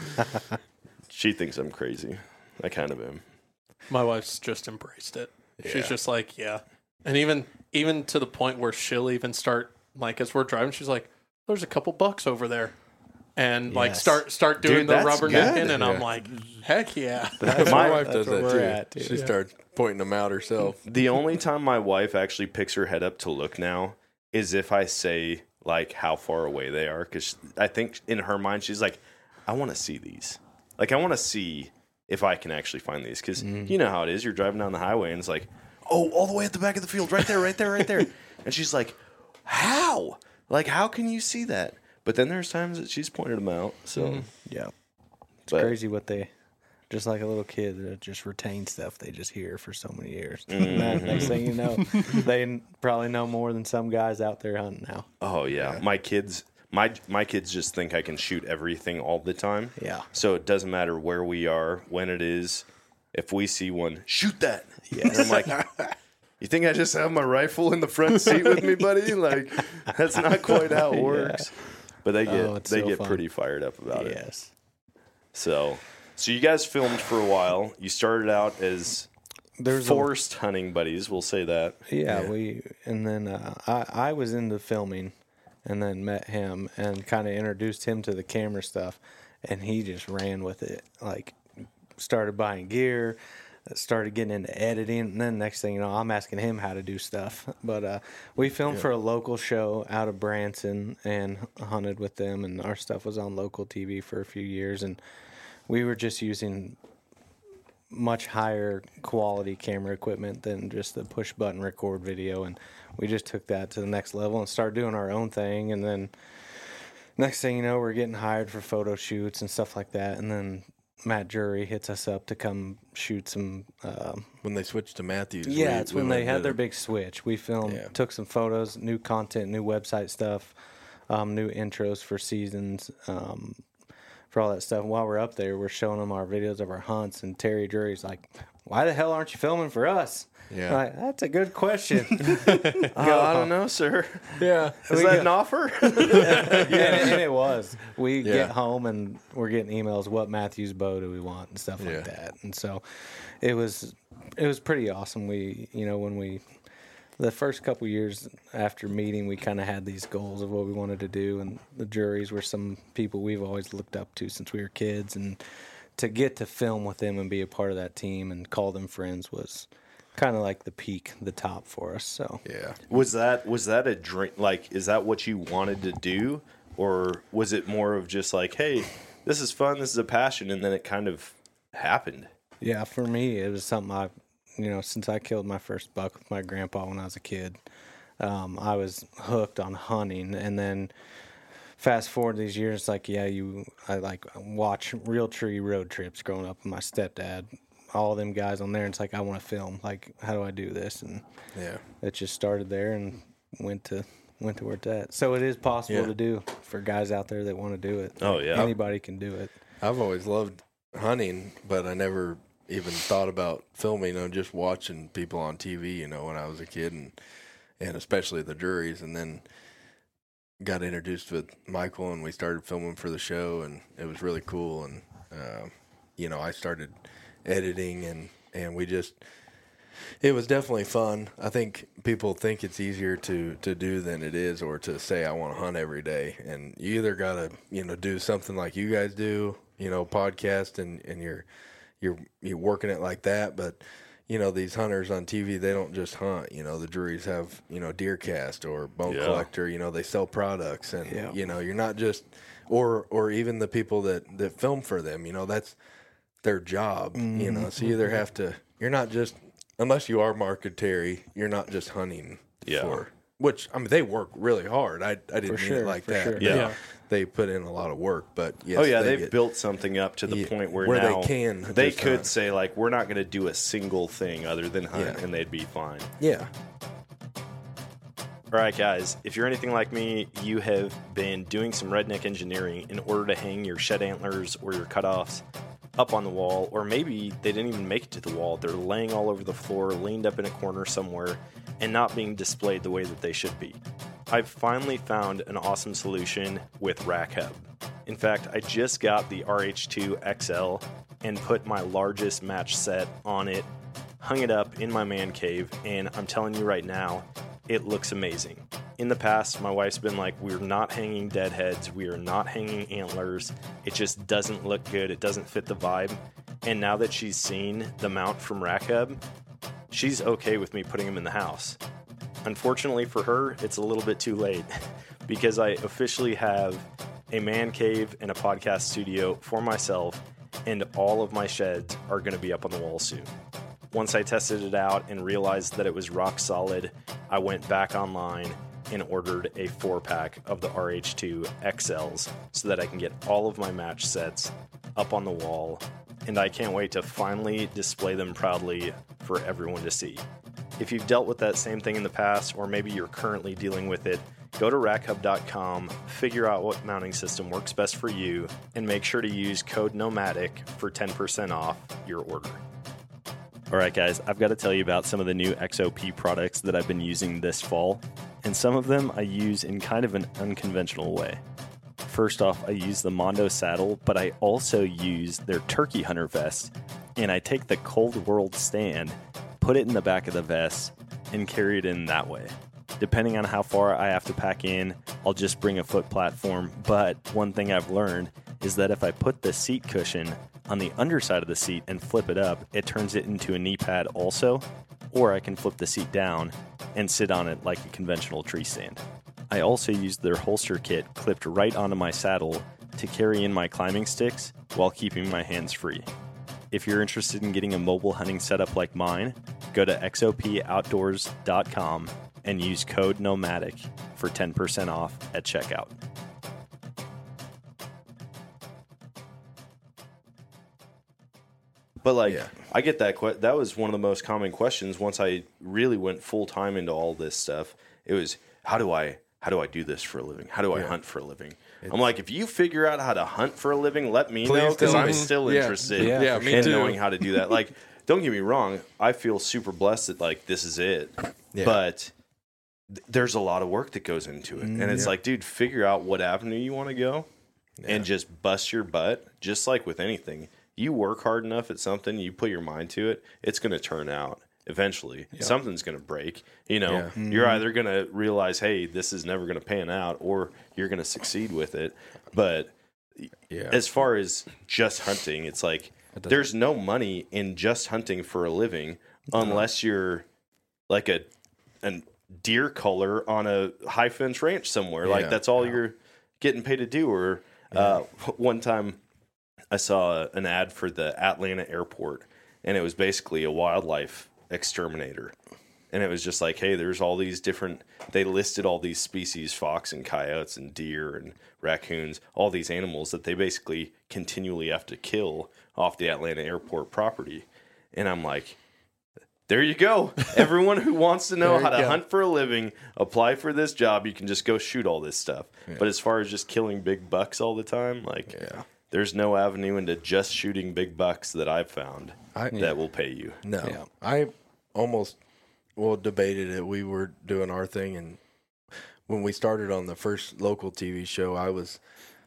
She thinks I'm crazy. I kind of am. My wife's just embraced it. Yeah. She's just like, yeah. And even even to the point where she'll even start, like, as we're driving, she's like, there's a couple bucks over there. And, like, Yes. start start doing Dude, the that's rubbernecking. good. And Yeah. I'm like, heck yeah. my, My- wife that's does where that we're too. at, dude. She Yeah. starts pointing them out herself. The only time my wife actually picks her head up to look now is if I say like how far away they are, because I think in her mind she's like, I want to see these. Like I want to see if I can actually find these, because you know how it is. You're driving down the highway and it's like, oh, all the way at the back of the field, right there, right there, right there. And she's like, how? Like how can you see that? But then there's times that she's pointed them out. So Yeah. It's But- crazy what they, just like a little kid that just retains stuff they just hear for so many years. Mm-hmm. Next thing you know, they n- probably know more than some guys out there hunting now. oh yeah, my kids. My my kids just think I can shoot everything all the time. Yeah. So it doesn't matter where we are, when it is. If we see one, shoot that. Yes. And I'm like, you think I just have my rifle in the front seat with me, buddy? Like, that's not quite how it works. But they get Oh, it's they so get fun. pretty fired up about it. Yes. So, so you guys filmed for a while. You started out as There's a- forced hunting buddies. We'll say that. Yeah, we and then uh, I I was into filming, and then met him and kind of introduced him to the camera stuff, and he just ran with it. Like, started buying gear, started getting into editing, and then next thing you know, I'm asking him how to do stuff. But uh, we filmed for a local show out of Branson and hunted with them, and our stuff was on local T V for a few years, and we were just using much higher quality camera equipment than just the push button record video, and we just took that to the next level and started doing our own thing. And then next thing you know, we're getting hired for photo shoots and stuff like that, and then Matt Jury hits us up to come shoot some um, When they switched to Matthews. yeah, we- it's we when went they and had did their it. big switch. We filmed, Yeah. took some photos, new content, new website stuff, um, new intros for seasons, um, for all that stuff. And while we're up there, we're showing them our videos of our hunts, and Terry Drury's like, "Why the hell aren't you filming for us?" Yeah. I'm like, that's a good question. Uh, I don't know, sir. Yeah. Is We that go- an offer? and, it, and it was. We Yeah. get home and we're getting emails. What Matthews bow do we want and stuff Yeah. like that. And so, it was it was pretty awesome. We you know when we the first couple years after meeting, we kind of had these goals of what we wanted to do, and the Juries were some people we've always looked up to since we were kids, and to get to film with them and be a part of that team and call them friends was kind of like the peak, the top for us. So Yeah. Was that was that a dream? Like, is that what you wanted to do, or was it more of just like, hey, this is fun, this is a passion, and then it kind of happened? yeah, for me, it was something I, you know, since I killed my first buck with my grandpa when I was a kid, um, I was hooked on hunting. And then fast forward these years, like, yeah, you, I like watch Real Tree road trips growing up with my stepdad, all them guys on there. And it's like, I want to film. Like, how do I do this? And Yeah. it just started there and went to went to where it's at. So it is possible Yeah. to do for guys out there that want to do it. Oh, yeah. Anybody can do it. I've always loved hunting, but I never even thought about filming. You know, just watching people on T V, you know, when I was a kid, and and especially the Juries, and then got introduced with Michael, and we started filming for the show, and it was really cool. And uh, you know, I started editing, and and we just. It was definitely fun. I think people think it's easier to, to do than it is, or to say I want to hunt every day. And you either gotta, you know, do something like you guys do, you know, podcast, and, and you're you're you're working it like that. But you know, these hunters on T V, they don't just hunt. You know, the juries have, you know, deer cast or bone Yeah. collector. You know, they sell products, and Yeah. you know, you're not just, or or even the people that that film for them. You know, that's their job. Mm-hmm. You know, so you either have to. You're not just unless you are marketeer. You're not just hunting Yeah. for. Which I mean, they work really hard. I I didn't For mean sure, it like for that. sure. Yeah. Yeah. They put in a lot of work, but yes, oh yeah, they they've get- built something up to the Yeah, point where, where they now can they just could hunt. say like, we're not going to do a single thing other than hunt, Yeah. and they'd be fine. Yeah. All right, guys, if you're anything like me, you have been doing some redneck engineering in order to hang your shed antlers or your cutoffs up on the wall, or maybe they didn't even make it to the wall. They're laying all over the floor, leaned up in a corner somewhere, and not being displayed the way that they should be. I've finally found an awesome solution with Rack Hub. In fact, I just got the R H two X L and put my largest match set on it, hung it up in my man cave, and I'm telling you right now, it looks amazing. In the past, my wife's been like, we're not hanging deadheads, we are not hanging antlers, it just doesn't look good, it doesn't fit the vibe. And now that she's seen the mount from Rack Hub, she's okay with me putting them in the house. Unfortunately for her, it's a little bit too late because I officially have a man cave and a podcast studio for myself, and all of my sheds are going to be up on the wall soon. Once I tested it out and realized that it was rock solid, I went back online and ordered a four pack of the R H two X Ls so that I can get all of my match sets up on the wall, and I can't wait to finally display them proudly for everyone to see. If you've dealt with that same thing in the past, or maybe you're currently dealing with it, go to rack hub dot com, figure out what mounting system works best for you, and make sure to use code Nomadic for ten percent off your order. All right, guys, I've got to tell you about some of the new X O P products that I've been using this fall, and some of them I use in kind of an unconventional way. First off, I use the Mondo saddle, but I also use their turkey hunter vest, and I take the Cold World stand, put it in the back of the vest, and carry it in that way. Depending on how far I have to pack in, I'll just bring a foot platform, but one thing I've learned is that if I put the seat cushion on the underside of the seat and flip it up, it turns it into a knee pad also, or I can flip the seat down and sit on it like a conventional tree stand. I also used their holster kit clipped right onto my saddle to carry in my climbing sticks while keeping my hands free. If you're interested in getting a mobile hunting setup like mine, go to x o p outdoors dot com and use code Nomadic for ten percent off at checkout. But like, Yeah. I get that. Que- that was one of the most common questions. Once I really went full time into all this stuff, it was how do I how do I do this for a living? How do I Yeah. hunt for a living? I'm like, if you figure out how to hunt for a living, let me Please know because tell I'm me. still Yeah. interested Yeah, Yeah, me in too. knowing how to do that. Like, don't get me wrong, I feel super blessed that like this is it, Yeah. but th- there's a lot of work that goes into it, and it's yeah. like, dude, figure out what avenue you want to go, and just bust your butt. Just like with anything, you work hard enough at something, you put your mind to it, it's going to turn out. Eventually, something's going to break. You know, Yeah. you're Mm-hmm. either going to realize, hey, this is never going to pan out, or you're going to succeed with it. But Yeah. as far as just hunting, it's like doesn't- there's no money in just hunting for a living unless you're like a a deer culler on a high fence ranch somewhere. Like Yeah. that's all you're getting paid to do. Or uh, one time I saw an ad for the Atlanta airport, and it was basically a wildlife exterminator. And it was just like, hey, there's all these different, they listed all these species, fox and coyotes and deer and raccoons, all these animals that they basically continually have to kill off the Atlanta airport property. And I'm like, there you go. Everyone who wants to know There how you to go. hunt for a living, apply for this job. You can just go shoot all this stuff. But as far as just killing big bucks all the time, like, Yeah. there's no avenue into just shooting big bucks that I've found I- that will pay you. No, Yeah. I almost well debated it. We were doing our thing, and when we started on the first local T V show, I was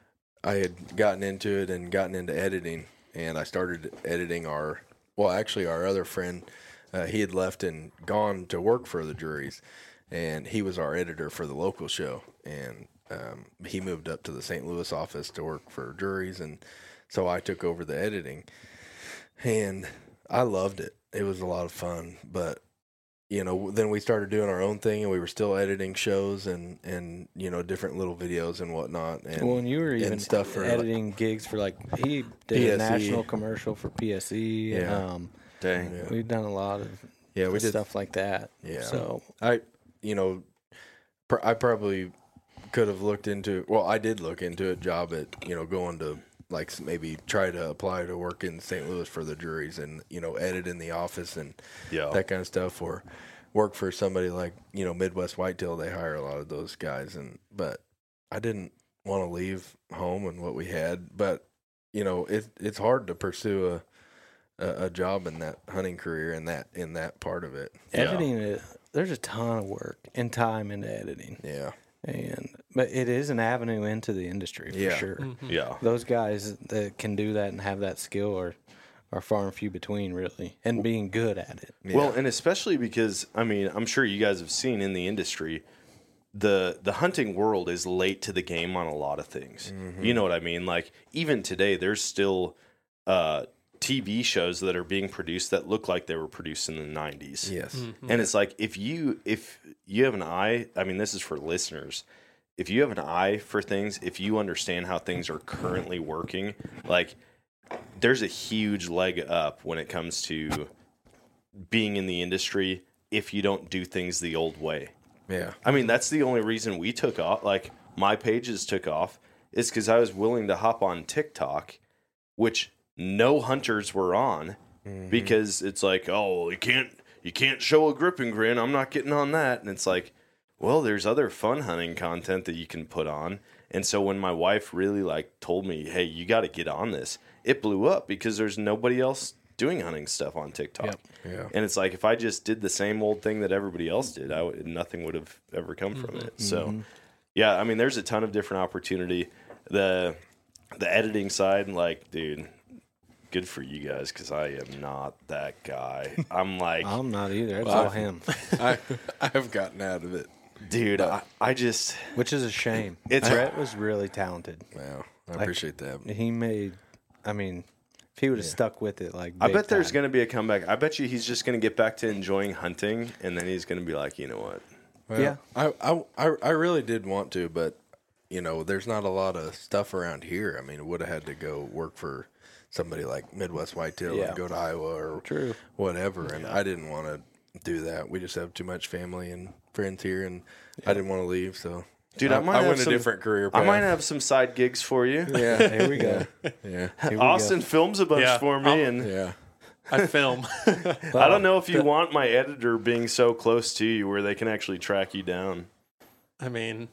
I had gotten into it and gotten into editing, and I started editing our well, actually, our other friend, uh, he had left and gone to work for the juries, and he was our editor for the local show, and um, he moved up to the Saint Louis office to work for juries, and so I took over the editing. And I loved it. It was a lot of fun, but you know, then we started doing our own thing, and we were still editing shows and, and you know, different little videos and whatnot. And, well, and you were even stuff for editing like, gigs for like he did P S E. a national commercial for P S E. Yeah. Um, Dang. Yeah. We've done a lot of yeah, we did stuff like that. Yeah. So I, you know, pr- I probably could have looked into. Well, I did look into a job at you know going to like maybe try to apply to work in Saint Louis for the juries and you know edit in the office and Yeah. that kind of stuff, or work for somebody like you know Midwest Whitetail. They hire a lot of those guys, and but I didn't want to leave home and what we had. But you know, it it's hard to pursue a, a a job in that hunting career and that in that part of it. editing it, there's a ton of work and time into editing. Yeah, and but it is an avenue into the industry for Yeah. sure. Mhm. Yeah. Those guys that can do that and have that skill are are far and few between, really, and being good at it. Yeah. Well, and especially because I mean, I'm sure you guys have seen in the industry, the the hunting world is late to the game on a lot of things. Mm-hmm. You know what I mean? Like even today, there's still uh, T V shows that are being produced that look like they were produced in the nineties. Yes. Mhm. And it's like if you if you have an eye, I mean, this is for listeners. If you have an eye for things, if you understand how things are currently working, like there's a huge leg up when it comes to being in the industry if you don't do things the old way. Yeah. I mean, that's the only reason we took off. Like my pages took off is because I was willing to hop on TikTok, which no hunters were on, Mm-hmm. because it's like, oh, you can't you can't show a grip and grin. I'm not getting on that. And it's like, well, there's other fun hunting content that you can put on. And so when my wife really like told me, hey, you got to get on this, it blew up because there's nobody else doing hunting stuff on TikTok. Yep. Yeah. And it's like if I just did the same old thing that everybody else did, I would, nothing would have ever come from it. So, yeah, I mean, there's a ton of different opportunity. The the editing side, like, dude, good for you guys because I am not that guy. I'm like, I'm not either. It's Well, all him, I I've gotten out of it. dude, I, I just which is a shame. It's- Brett was really talented. Wow. I Like, appreciate that. He made, I mean, if he would have stuck with it, like I big bet there's time. going to be a comeback. I bet you he's just going to get back to enjoying hunting, and then he's going to be like, you know what? Well, Yeah. I, I, I, I really did want to, but, you know, there's not a lot of stuff around here. I mean, it would have had to go work for somebody like Midwest Whitetail Yeah. and go to Iowa or True. whatever. And I didn't want to do that. We just have too much family and friends here, and I didn't want to leave. So, Dude, I, might I have went some, a different career I path. might have some side gigs for you. Yeah. Here we go. Yeah. Here we Austin go. films a bunch Yeah, for me, I'll- and Yeah. I film. I don't know if you want my editor being so close to you where they can actually track you down. I mean,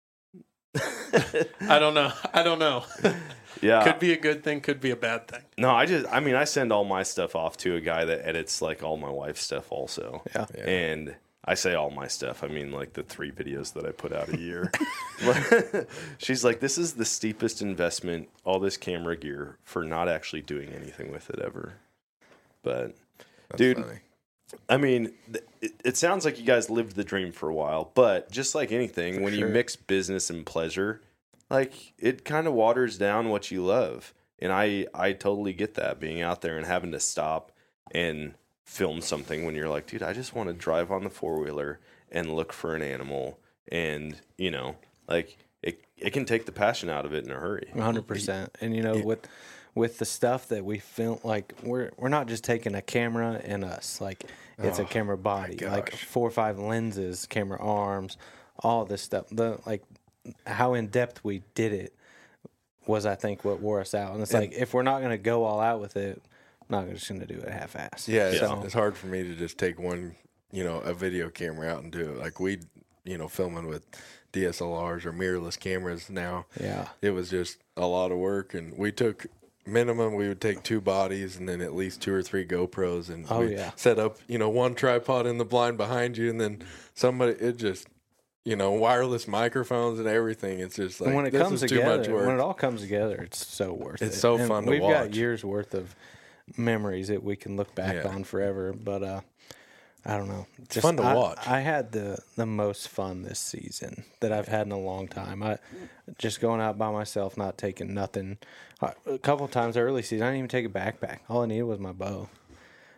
I don't know. I don't know. Yeah. Could be a good thing, could be a bad thing. No, I just, I mean, I send all my stuff off to a guy that edits like all my wife's stuff also. Yeah. Yeah. And I say all my stuff. I mean, like the three videos that I put out a year. But she's like, this is the steepest investment, all this camera gear, for not actually doing anything with it ever. But, That's dude, funny. I mean, th- it, it sounds like you guys lived the dream for a while. But just like anything, when you sure. mix business and pleasure, like it kind of waters down what you love. And I, I totally get that, being out there and having to stop and film something when you're like, dude, I just want to drive on the four-wheeler and look for an animal. And, you know, like it, it can take the passion out of it in a hurry. one hundred percent. And you know, with with the stuff that we film, like we're we're not just taking a camera and us, like it's a Oh, camera body, like gosh. four or five lenses, camera arms, all this stuff. The like how in depth we did it was, I think, what wore us out. And it's And- like if we're not going to go all out with it, I'm not just going to do it half ass. Yeah, it's, So, it's hard for me to just take one, you know, a video camera out and do it. Like we, you know, filming with D S L Rs or mirrorless cameras now. yeah. It was just a lot of work, and we took minimum. We would take two bodies and then at least two or three GoPros, and Oh, we'd yeah. set up, you know, one tripod in the blind behind you, and then somebody. It just, you know, wireless microphones and everything. It's just like And when it this comes is too together, much work. when it all comes together, it's so worth it. It's so And fun to we've got watch. years worth of memories that we can look back Yeah. on forever. But uh, I don't know. It's fun to I, watch. I had the the most fun this season that I've had in a long time. I just going out by myself, not taking nothing. A couple of times early season, I didn't even take a backpack. All I needed was my bow.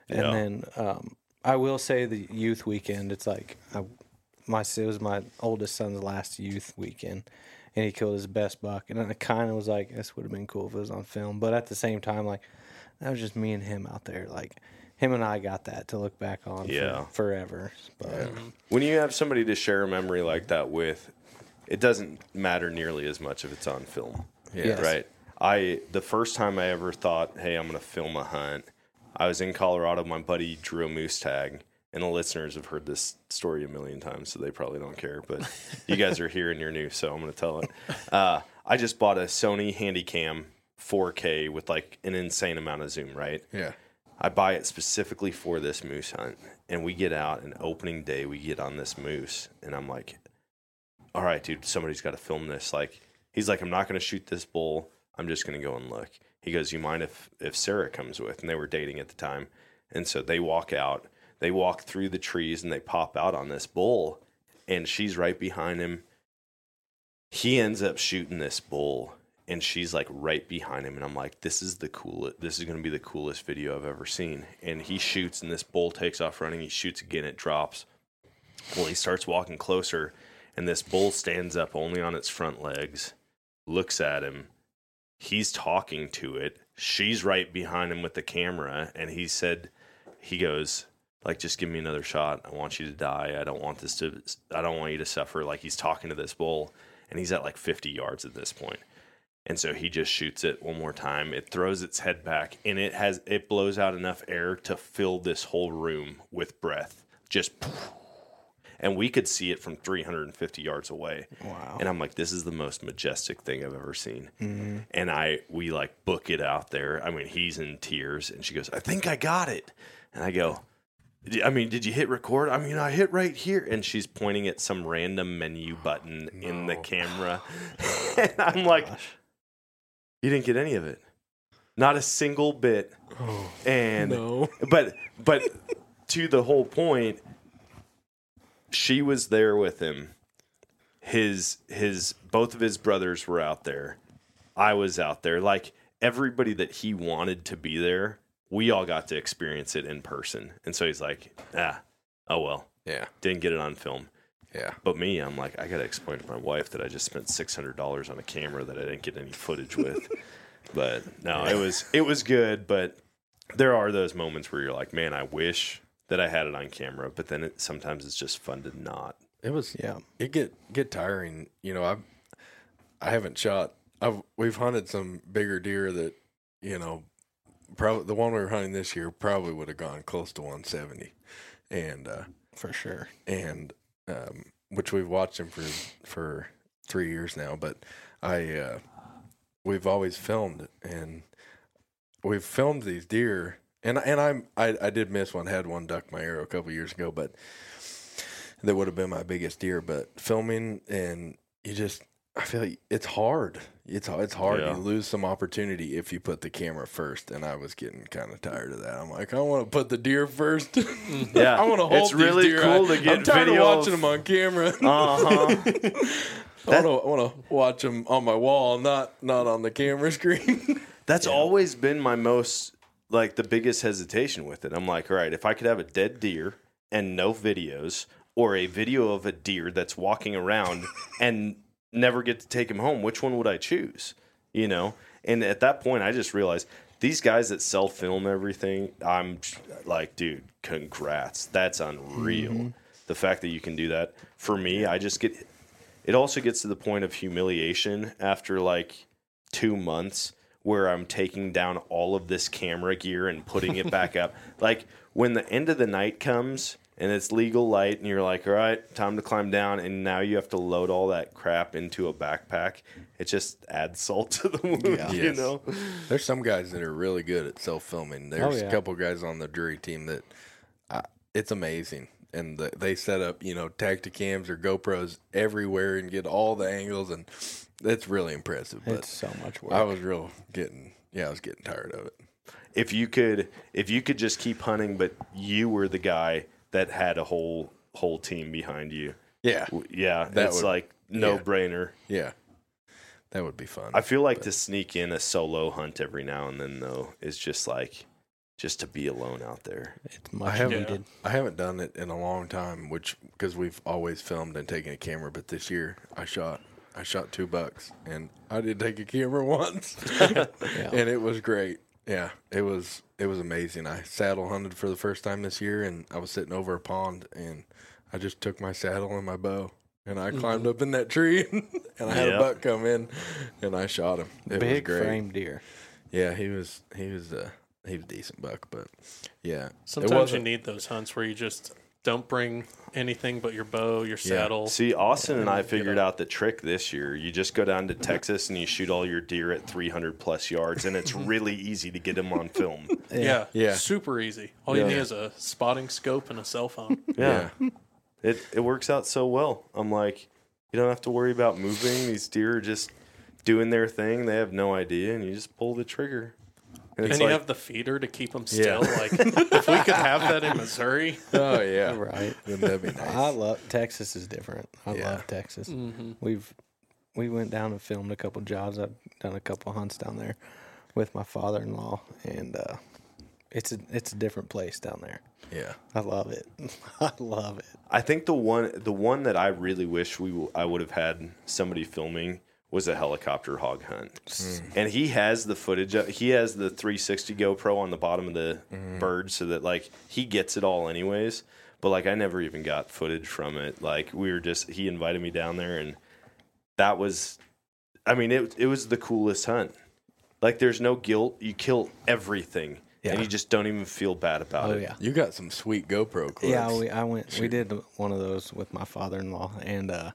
And Yeah. then um, I will say the youth weekend, it's like I, my it was my oldest son's last youth weekend, and he killed his best buck. And I kind of was like, this would have been cool if it was on film. But at the same time, like, that was just me and him out there. Like, him and I got that to look back on Yeah. for forever. But Yeah. When you have somebody to share a memory like that with, it doesn't matter nearly as much if it's on film. Yeah. Yes. Right. I the first time I ever thought, hey, I'm going to film a hunt, I was in Colorado. My buddy drew a moose tag, and the listeners have heard this story a million times, so they probably don't care. But you guys are here and you're new, so I'm going to tell it. Uh, I just bought a Sony Handycam four K with like an insane amount of zoom, right? Yeah. I buy it specifically for this moose hunt, and we get out, and opening day, we get on this moose, and I'm like, all right, dude, somebody's got to film this. Like, he's like, I'm not going to shoot this bull. I'm just going to go and look. He goes, you mind if, if Sarah comes with? And they were dating at the time. And so they walk out, they walk through the trees, and they pop out on this bull, and she's right behind him. He ends up shooting this bull, and she's like right behind him, and I'm like, this is the coolest, this is going to be the coolest video I've ever seen. And he shoots, and this bull takes off running. He shoots again, it drops. Well, he starts walking closer, and this bull stands up only on its front legs, looks at him. He's talking to it. She's right behind him with the camera, and he said, he goes, like, just give me another shot. I want you to die. I don't want this to, I don't want you to suffer. Like, he's talking to this bull, and he's at like fifty yards at this point. And so he just shoots it one more time. It throws its head back, and it has it blows out enough air to fill this whole room with breath. Just, and we could see it from three hundred fifty yards away. Wow. And I'm like, this is the most majestic thing I've ever seen. Mm-hmm. And I we like book it out there. I mean, he's in tears, and she goes, I think I got it. And I go, I mean, did you hit record? I mean, I hit right here. And she's pointing at some random menu button no. in the camera. And I'm like, you didn't get any of it. Not a single bit. Oh, and no. but but to the whole point, she was there with him. His his both of his brothers were out there. I was out there. Like, everybody that he wanted to be there, we all got to experience it in person. And so he's like, ah, oh well. Yeah. Didn't get it on film. Yeah. But me, I'm like, I got to explain to my wife that I just spent six hundred dollars on a camera that I didn't get any footage with. But no, it was it was good. But there are those moments where you're like, man, I wish that I had it on camera. But then it, sometimes it's just fun to not. It was, yeah. It get get tiring. You know, I I haven't shot. I've we've hunted some bigger deer that, you know, probably the one we were hunting this year probably would have gone close to one seventy, and uh, for sure. And um, which we've watched him for for three years now. But I uh, we've always filmed, and we've filmed these deer. And and I'm I, I did miss one. Had one duck my arrow a couple years ago, but that would have been my biggest deer. But filming, and you just I feel like it's hard. It's it's hard. Yeah. You lose some opportunity if you put the camera first. And I was getting kind of tired of that. I'm like, I want to put the deer first. Yeah, I want to hold it's these really deer. cool I, to get I'm tired video of watching of- them on camera. Uh huh. I want to watch them on my wall, not not on the camera screen. That's yeah. always been my most, like, the biggest hesitation with it. I'm like, all right, if I could have a dead deer and no videos, or a video of a deer that's walking around and never get to take him home, which one would I choose? You know? And at that point, I just realized these guys that self-film everything, I'm like, dude, congrats. That's unreal. Mm-hmm. The fact that you can do that. For me, I just get, it also gets to the point of humiliation after like two months where I'm taking down all of this camera gear and putting it back up. Like, when the end of the night comes and it's legal light and you're like, all right, time to climb down, and now you have to load all that crap into a backpack, it just adds salt to the wound, Yeah. you Yes. know? There's some guys that are really good at self-filming. There's Oh, yeah. a couple guys on the jury team that uh, it's amazing. And the, they set up, you know, Tacticams or GoPros everywhere and get all the angles, and it's really impressive. But It's so much work. I was real getting, yeah, I was getting tired of it. If you could, if you could just keep hunting, but you were the guy that had a whole whole team behind you. Yeah. Yeah, That that's would- like no-brainer. Yeah. That would be fun. I feel like but- to sneak in a solo hunt every now and then, though, is just like, just to be alone out there. It's I much haven't, needed. I haven't done it in a long time, which because we've always filmed and taken a camera. But this year, I shot, I shot two bucks, and I did take a camera once, Yeah. and it was great. Yeah, it was it was amazing. I saddle hunted for the first time this year, and I was sitting over a pond, and I just took my saddle and my bow, and I climbed up in that tree, and I had Yep. a buck come in, and I shot him. It Big was great. frame deer. Yeah, he was he was uh, he was a decent buck, but yeah, it Sometimes you wasn't- need those hunts where you just don't bring anything but your bow, your saddle. See, Austin and I Get figured out the trick this year. You just go down to Texas and you shoot all your deer at three hundred plus yards, and it's really easy to get them on film. Yeah. Yeah. Super easy. All you Yeah. need is a spotting scope and a cell phone. Yeah. It it works out so well. I'm like, you don't have to worry about moving. These deer are just doing their thing. They have no idea, and you just pull the trigger. And, it's you like- have the feeder to keep them Yeah. still. Like, if we could have that in Missouri. Oh yeah, Right. Wouldn't that be nice? I love Texas is different. I Yeah. love Texas. Mhm. We've we went down and filmed a couple jobs. I've done a couple hunts down there with my father-in-law, and uh, it's a it's a different place down there. Yeah, I love it. I love it. I think the one the one that I really wish we w- I would have had somebody filming was a helicopter hog hunt, and he has the footage. Of, he has the three sixty GoPro on the bottom of the bird, so that like he gets it all anyways. But like I never even got footage from it. Like we were just he invited me down there, and that was, I mean it it was the coolest hunt. Like there's no guilt. You kill everything. Yeah. And you just don't even feel bad about Oh it. yeah. you got some sweet GoPro clips. Yeah, we I went we did one of those with my father-in-law, and uh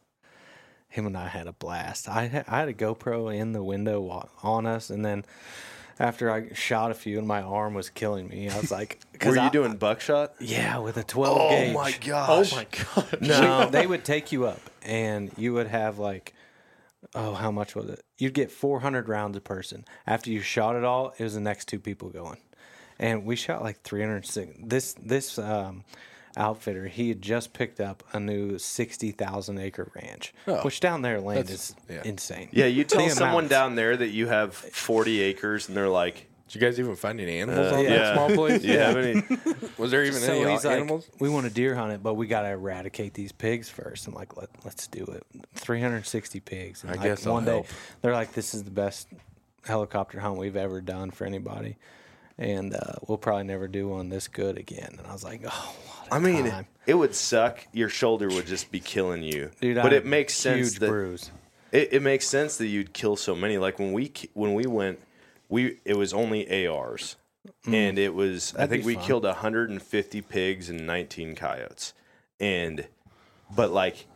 him and I had a blast. I had, I had a GoPro in the window wa- on us, and then after I shot a few and my arm was killing me, I was like, 'cause Were you I- doing buckshot? Yeah, with a twelve Oh gauge. my gosh. Oh my god. No, they would take you up, and you would have like, oh, how much was it? You'd get four hundred rounds a person. After you shot it all, it was the next two people going, and we shot like three hundred six. This this um, outfitter, he had just picked up a new sixty thousand acre ranch, Oh, which down there land that's- is yeah. insane. Yeah, you tell The someone amounts. down there that you have forty acres, and they're like, Did you guys even find any animals uh, on yeah. that small place? Do you have any? Was there even So any he's uh, like, animals? we want to deer hunt it, but we got to eradicate these pigs first. I'm like, Let, let's do it. three hundred sixty pigs. And I like guess I'll one day, help. they're like, this is the best helicopter hunt we've ever done for anybody. And uh, we'll probably never do one this good again. And I was like, oh, what a I mean, time. it would suck. Your shoulder would just be killing you. Dude, but I it had makes sense huge that bruise. it, it makes sense that you'd kill so many. Like when we ki- when we went, we it was only A Rs, and it was I That'd think be we fun. killed one hundred fifty pigs and nineteen coyotes, and but like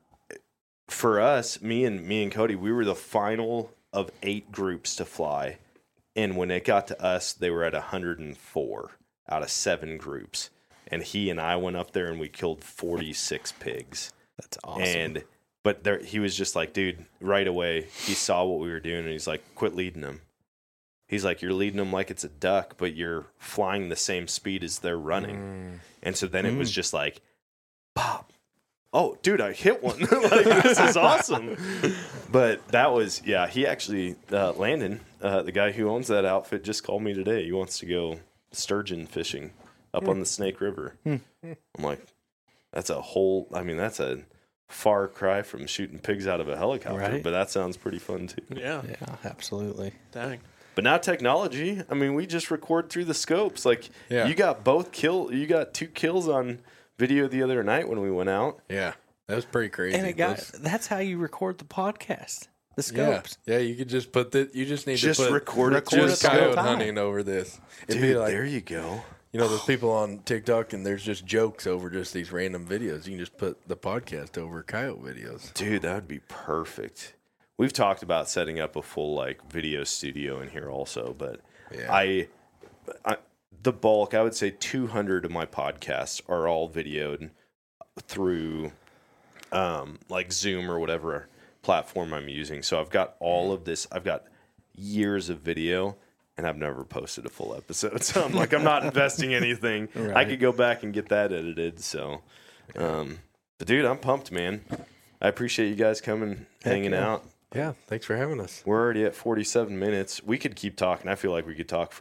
for us, me and me and Cody, we were the final of eight groups to fly, and when it got to us, they were at one hundred four out of seven groups, and he and I went up there and we killed forty-six pigs. That's awesome. And but there, he was just like, dude, right away, he saw what we were doing, and he's like, quit leading them. He's like, you're leading them like it's a duck, but you're flying the same speed as they're running. Mm. And so then it was just like, pop. Oh, dude, I hit one. Like, this is awesome. But that was, yeah, he actually, uh, Landon, uh, the guy who owns that outfit, just called me today. He wants to go sturgeon fishing up on the Snake River. I'm like, that's a whole, I mean, that's a far cry from shooting pigs out of a helicopter, Right. but that sounds pretty fun too. Yeah. Yeah, absolutely. Dang. But now technology, I mean, we just record through the scopes. Like, Yeah. you got both kill, you got two kills on video the other night when we went out. Yeah, that was pretty crazy. And it got, Those- that's how you record the podcast, the yeah, scopes. yeah, you could just put the. You just need Just to put record it Record just it the whole coyote time. hunting over this. It'd Dude, be like there you go. you know, there's people on TikTok and there's just jokes over just these random videos. You can just put the podcast over coyote videos. Dude, that would be perfect. We've talked about setting up a full like video studio in here also, but Yeah. I, I the bulk, I would say two hundred of my podcasts are all videoed through um, like Zoom or whatever platform I'm using. So I've got all of this, I've got years of video, and I've never posted a full episode. So I'm like, I'm not investing anything. I Right. could go back and get that edited. So, um, but dude, I'm pumped, man. I appreciate you guys coming, hanging yeah. out. Yeah, thanks for having us. We're already at forty-seven minutes. We could keep talking. I feel like we could talk for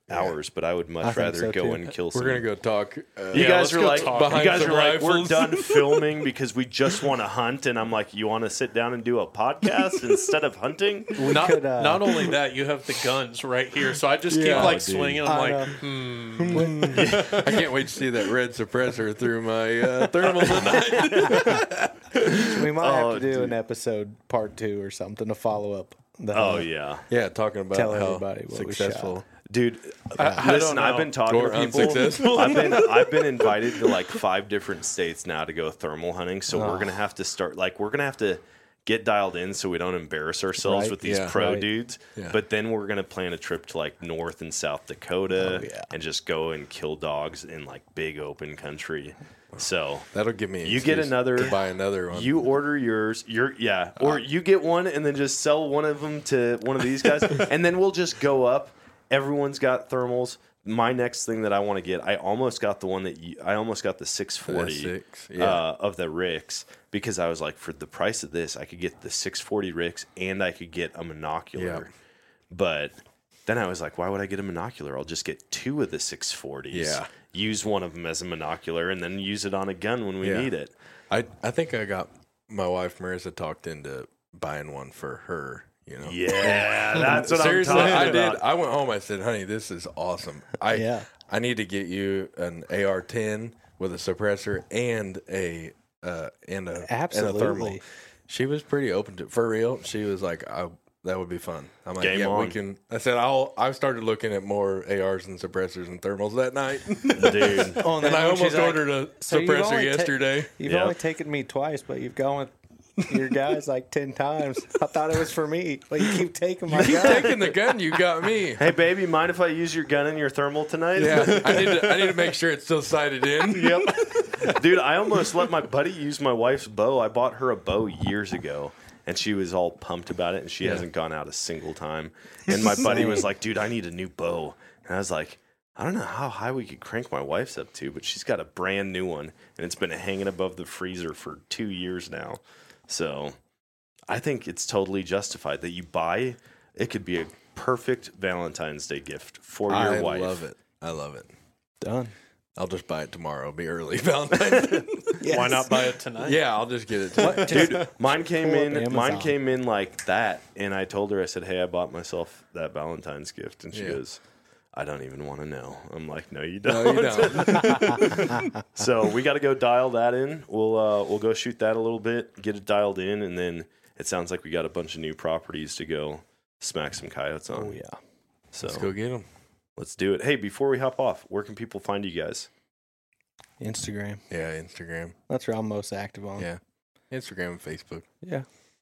hours, but I would I much think rather so, go too. and kill We're some. gonna go talk. Uh, You Yeah, guys let's are go like, talk you behind guys some are like, we're rifles. done filming because we just want to hunt, and I'm like, you want to sit down and do a podcast instead of hunting? Not, could, uh, not only that, you have the guns right here, so I just Yeah. keep like Oh, dude. swinging. I'm I like, know. hmm. I can't wait to see that red suppressor through my uh, thermal tonight. We might Oh, have to do dude. an episode part two or something to follow up. The Oh hunt. yeah, Yeah, talking about Tell how everybody what we successful. dude. I- uh, I listen, don't I've know. been talking Or to people. unsuccessful. I've been I've been invited to like five different states now to go thermal hunting. So Oh. we're gonna have to start like we're gonna have to get dialed in so we don't embarrass ourselves Right, with these yeah, pro right. dudes. Yeah. But then we're gonna plan a trip to like North and South Dakota Oh, yeah. and just go and kill dogs in like big open country. So That'll give me. an you get excuse another to buy another one. You order yours, you're yeah, or you get one and then just sell one of them to one of these guys, and then we'll just go up. Everyone's got thermals. My next thing that I want to get, I almost got the one that you, I almost got the six forty The six, yeah. uh, of the Ricks because I was like, for the price of this, I could get the six forty Ricks and I could get a monocular. Yeah. But then I was like, why would I get a monocular? I'll just get two of the six forties. Yeah. Use one of them as a monocular and then use it on a gun when we Yeah. need it. I I think I got my wife Marissa talked into buying one for her. You know. Yeah, that's what Seriously, I'm talking I about. did. I went home. I said, "Honey, this is awesome. I Yeah. I need to get you an A R ten with a suppressor and a uh, and a and a thermal." Absolutely. She was pretty open to for real. She was like, I, "That would be fun." I'm like, Game "Yeah, on. we can." I said, "I'll." I started looking at more A Rs and suppressors and thermals that night, Dude. Oh, and I then she's almost like, ordered a "So you've suppressor only ta- yesterday. You've Yep. only taken me twice, but you've gone with your guys like ten times. I thought it was for me, but you keep taking my Keep gun. taking the gun. You got me. Hey, baby, mind if I use your gun in your thermal tonight? Yeah, I need to. I need to make sure it's still sighted in. Yep. Dude, I almost let my buddy use my wife's bow. I bought her a bow years ago, and she was all pumped about it, and she Yeah. hasn't gone out a single time. And my buddy was like, dude, I need a new bow. And I was like, I don't know how high we could crank my wife's up to, but she's got a brand new one, and it's been hanging above the freezer for two years now. So I think it's totally justified that you buy. It could be a perfect Valentine's Day gift for your I wife. love it. I love it. Done. I'll just buy it tomorrow. It'll be early Valentine's Day. Yes. Why not buy it tonight? Yeah, I'll just get it tonight. Dude, mine came pull up in. Amazon. Mine came in like that, and I told her, I said, "Hey, I bought myself that Valentine's gift," and she Yeah. goes, "I don't even want to know." I'm like, "No, you No, don't." you don't. So we got to go dial that in. We'll uh, we'll go shoot that a little bit, get it dialed in, and then it sounds like we got a bunch of new properties to go smack some coyotes on. Oh yeah. So Let's go get them. let's do it. Hey, before we hop off, where can people find you guys? Instagram. Yeah, Instagram. That's where I'm most active on. Yeah, Instagram and Facebook. Yeah.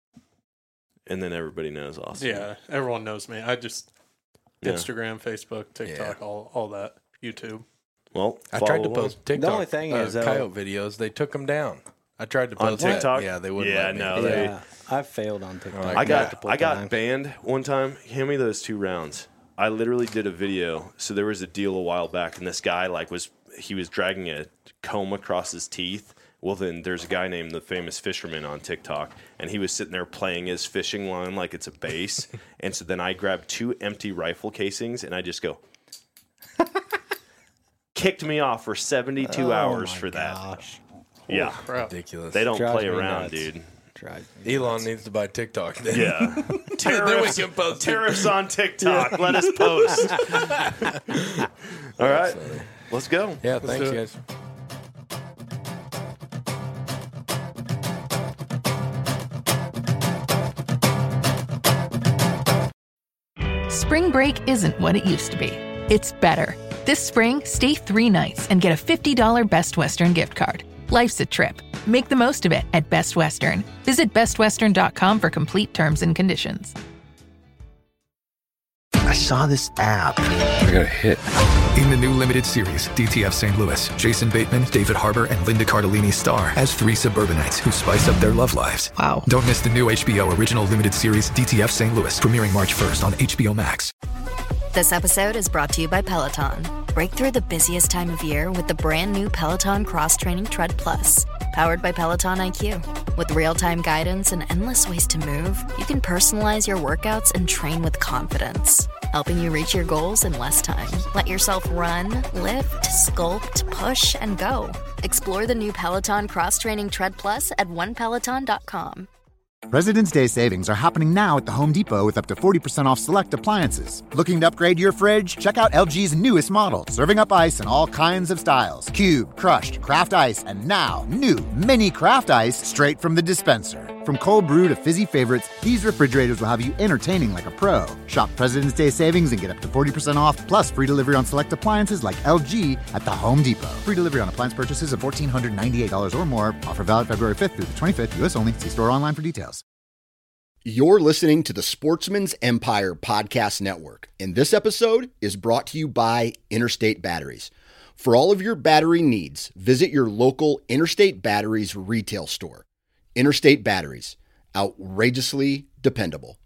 And then everybody knows, awesome. Yeah, everyone knows me. I just Yeah. Instagram, Facebook, TikTok, all all that, YouTube. Well, I tried to follow along. post TikTok. only thing uh, is, though- coyote videos. They took them down. I tried to On post that. TikTok? Yeah, they wouldn't. Yeah, let me. no, they- Yeah. I've failed on TikTok. Like, I got multiple I got times. banned one time. Hand me those two rounds. I literally did a video. So there was a deal a while back, and this guy like was he was dragging a comb across his teeth. Well, then there's a guy named the Famous Fisherman on TikTok, and he was sitting there playing his fishing line like it's a bass. And so then I grabbed two empty rifle casings, and I just go. Kicked me off for seventy-two Oh, hours my for that. gosh. Yeah, Crap. Ridiculous. they don't Drives play me around, nuts. dude. Drives me Elon nuts. needs to buy TikTok. Then. Yeah. Then we Tariffs, can post it. tariffs on TikTok. Let us post. All right. Let's go. Yeah. Let's Thanks, do it. guys. Spring break isn't what it used to be. It's better. This spring, stay three nights and get a fifty dollars Best Western gift card. Life's a trip. Make the most of it at Best Western. Visit best western dot com for complete terms and conditions. I saw this app. I got a hit. In the new limited series, D T F Saint Louis, Jason Bateman, David Harbour, and Linda Cardellini star as three suburbanites who spice up their love lives. Wow. Don't miss the new H B O original limited series, D T F Saint Louis, premiering March first on H B O Max. This episode is brought to you by Peloton. Break through the busiest time of year with the brand new Peloton Cross Training Tread Plus. Powered by Peloton I Q. With real-time guidance and endless ways to move, you can personalize your workouts and train with confidence. helping you reach your goals in less time. Let yourself run, lift, sculpt, push, and go. Explore the new Peloton Cross Training Tread Plus at one peloton dot com. President's Day savings are happening now at the Home Depot with up to forty percent off select appliances. Looking to upgrade your fridge? Check out L G's newest model, serving up ice in all kinds of styles. Cube, crushed, craft ice, and now new mini craft ice straight from the dispenser. From cold brew to fizzy favorites, these refrigerators will have you entertaining like a pro. Shop President's Day savings and get up to forty percent off, plus free delivery on select appliances like L G at the Home Depot. Free delivery on appliance purchases of one thousand four hundred ninety-eight dollars or more. Offer valid February fifth through the twenty-fifth, U S only. See store online for details. You're listening to the Sportsman's Empire Podcast Network, and this episode is brought to you by Interstate Batteries. For all of your battery needs, visit your local Interstate Batteries retail store. Interstate Batteries, outrageously dependable.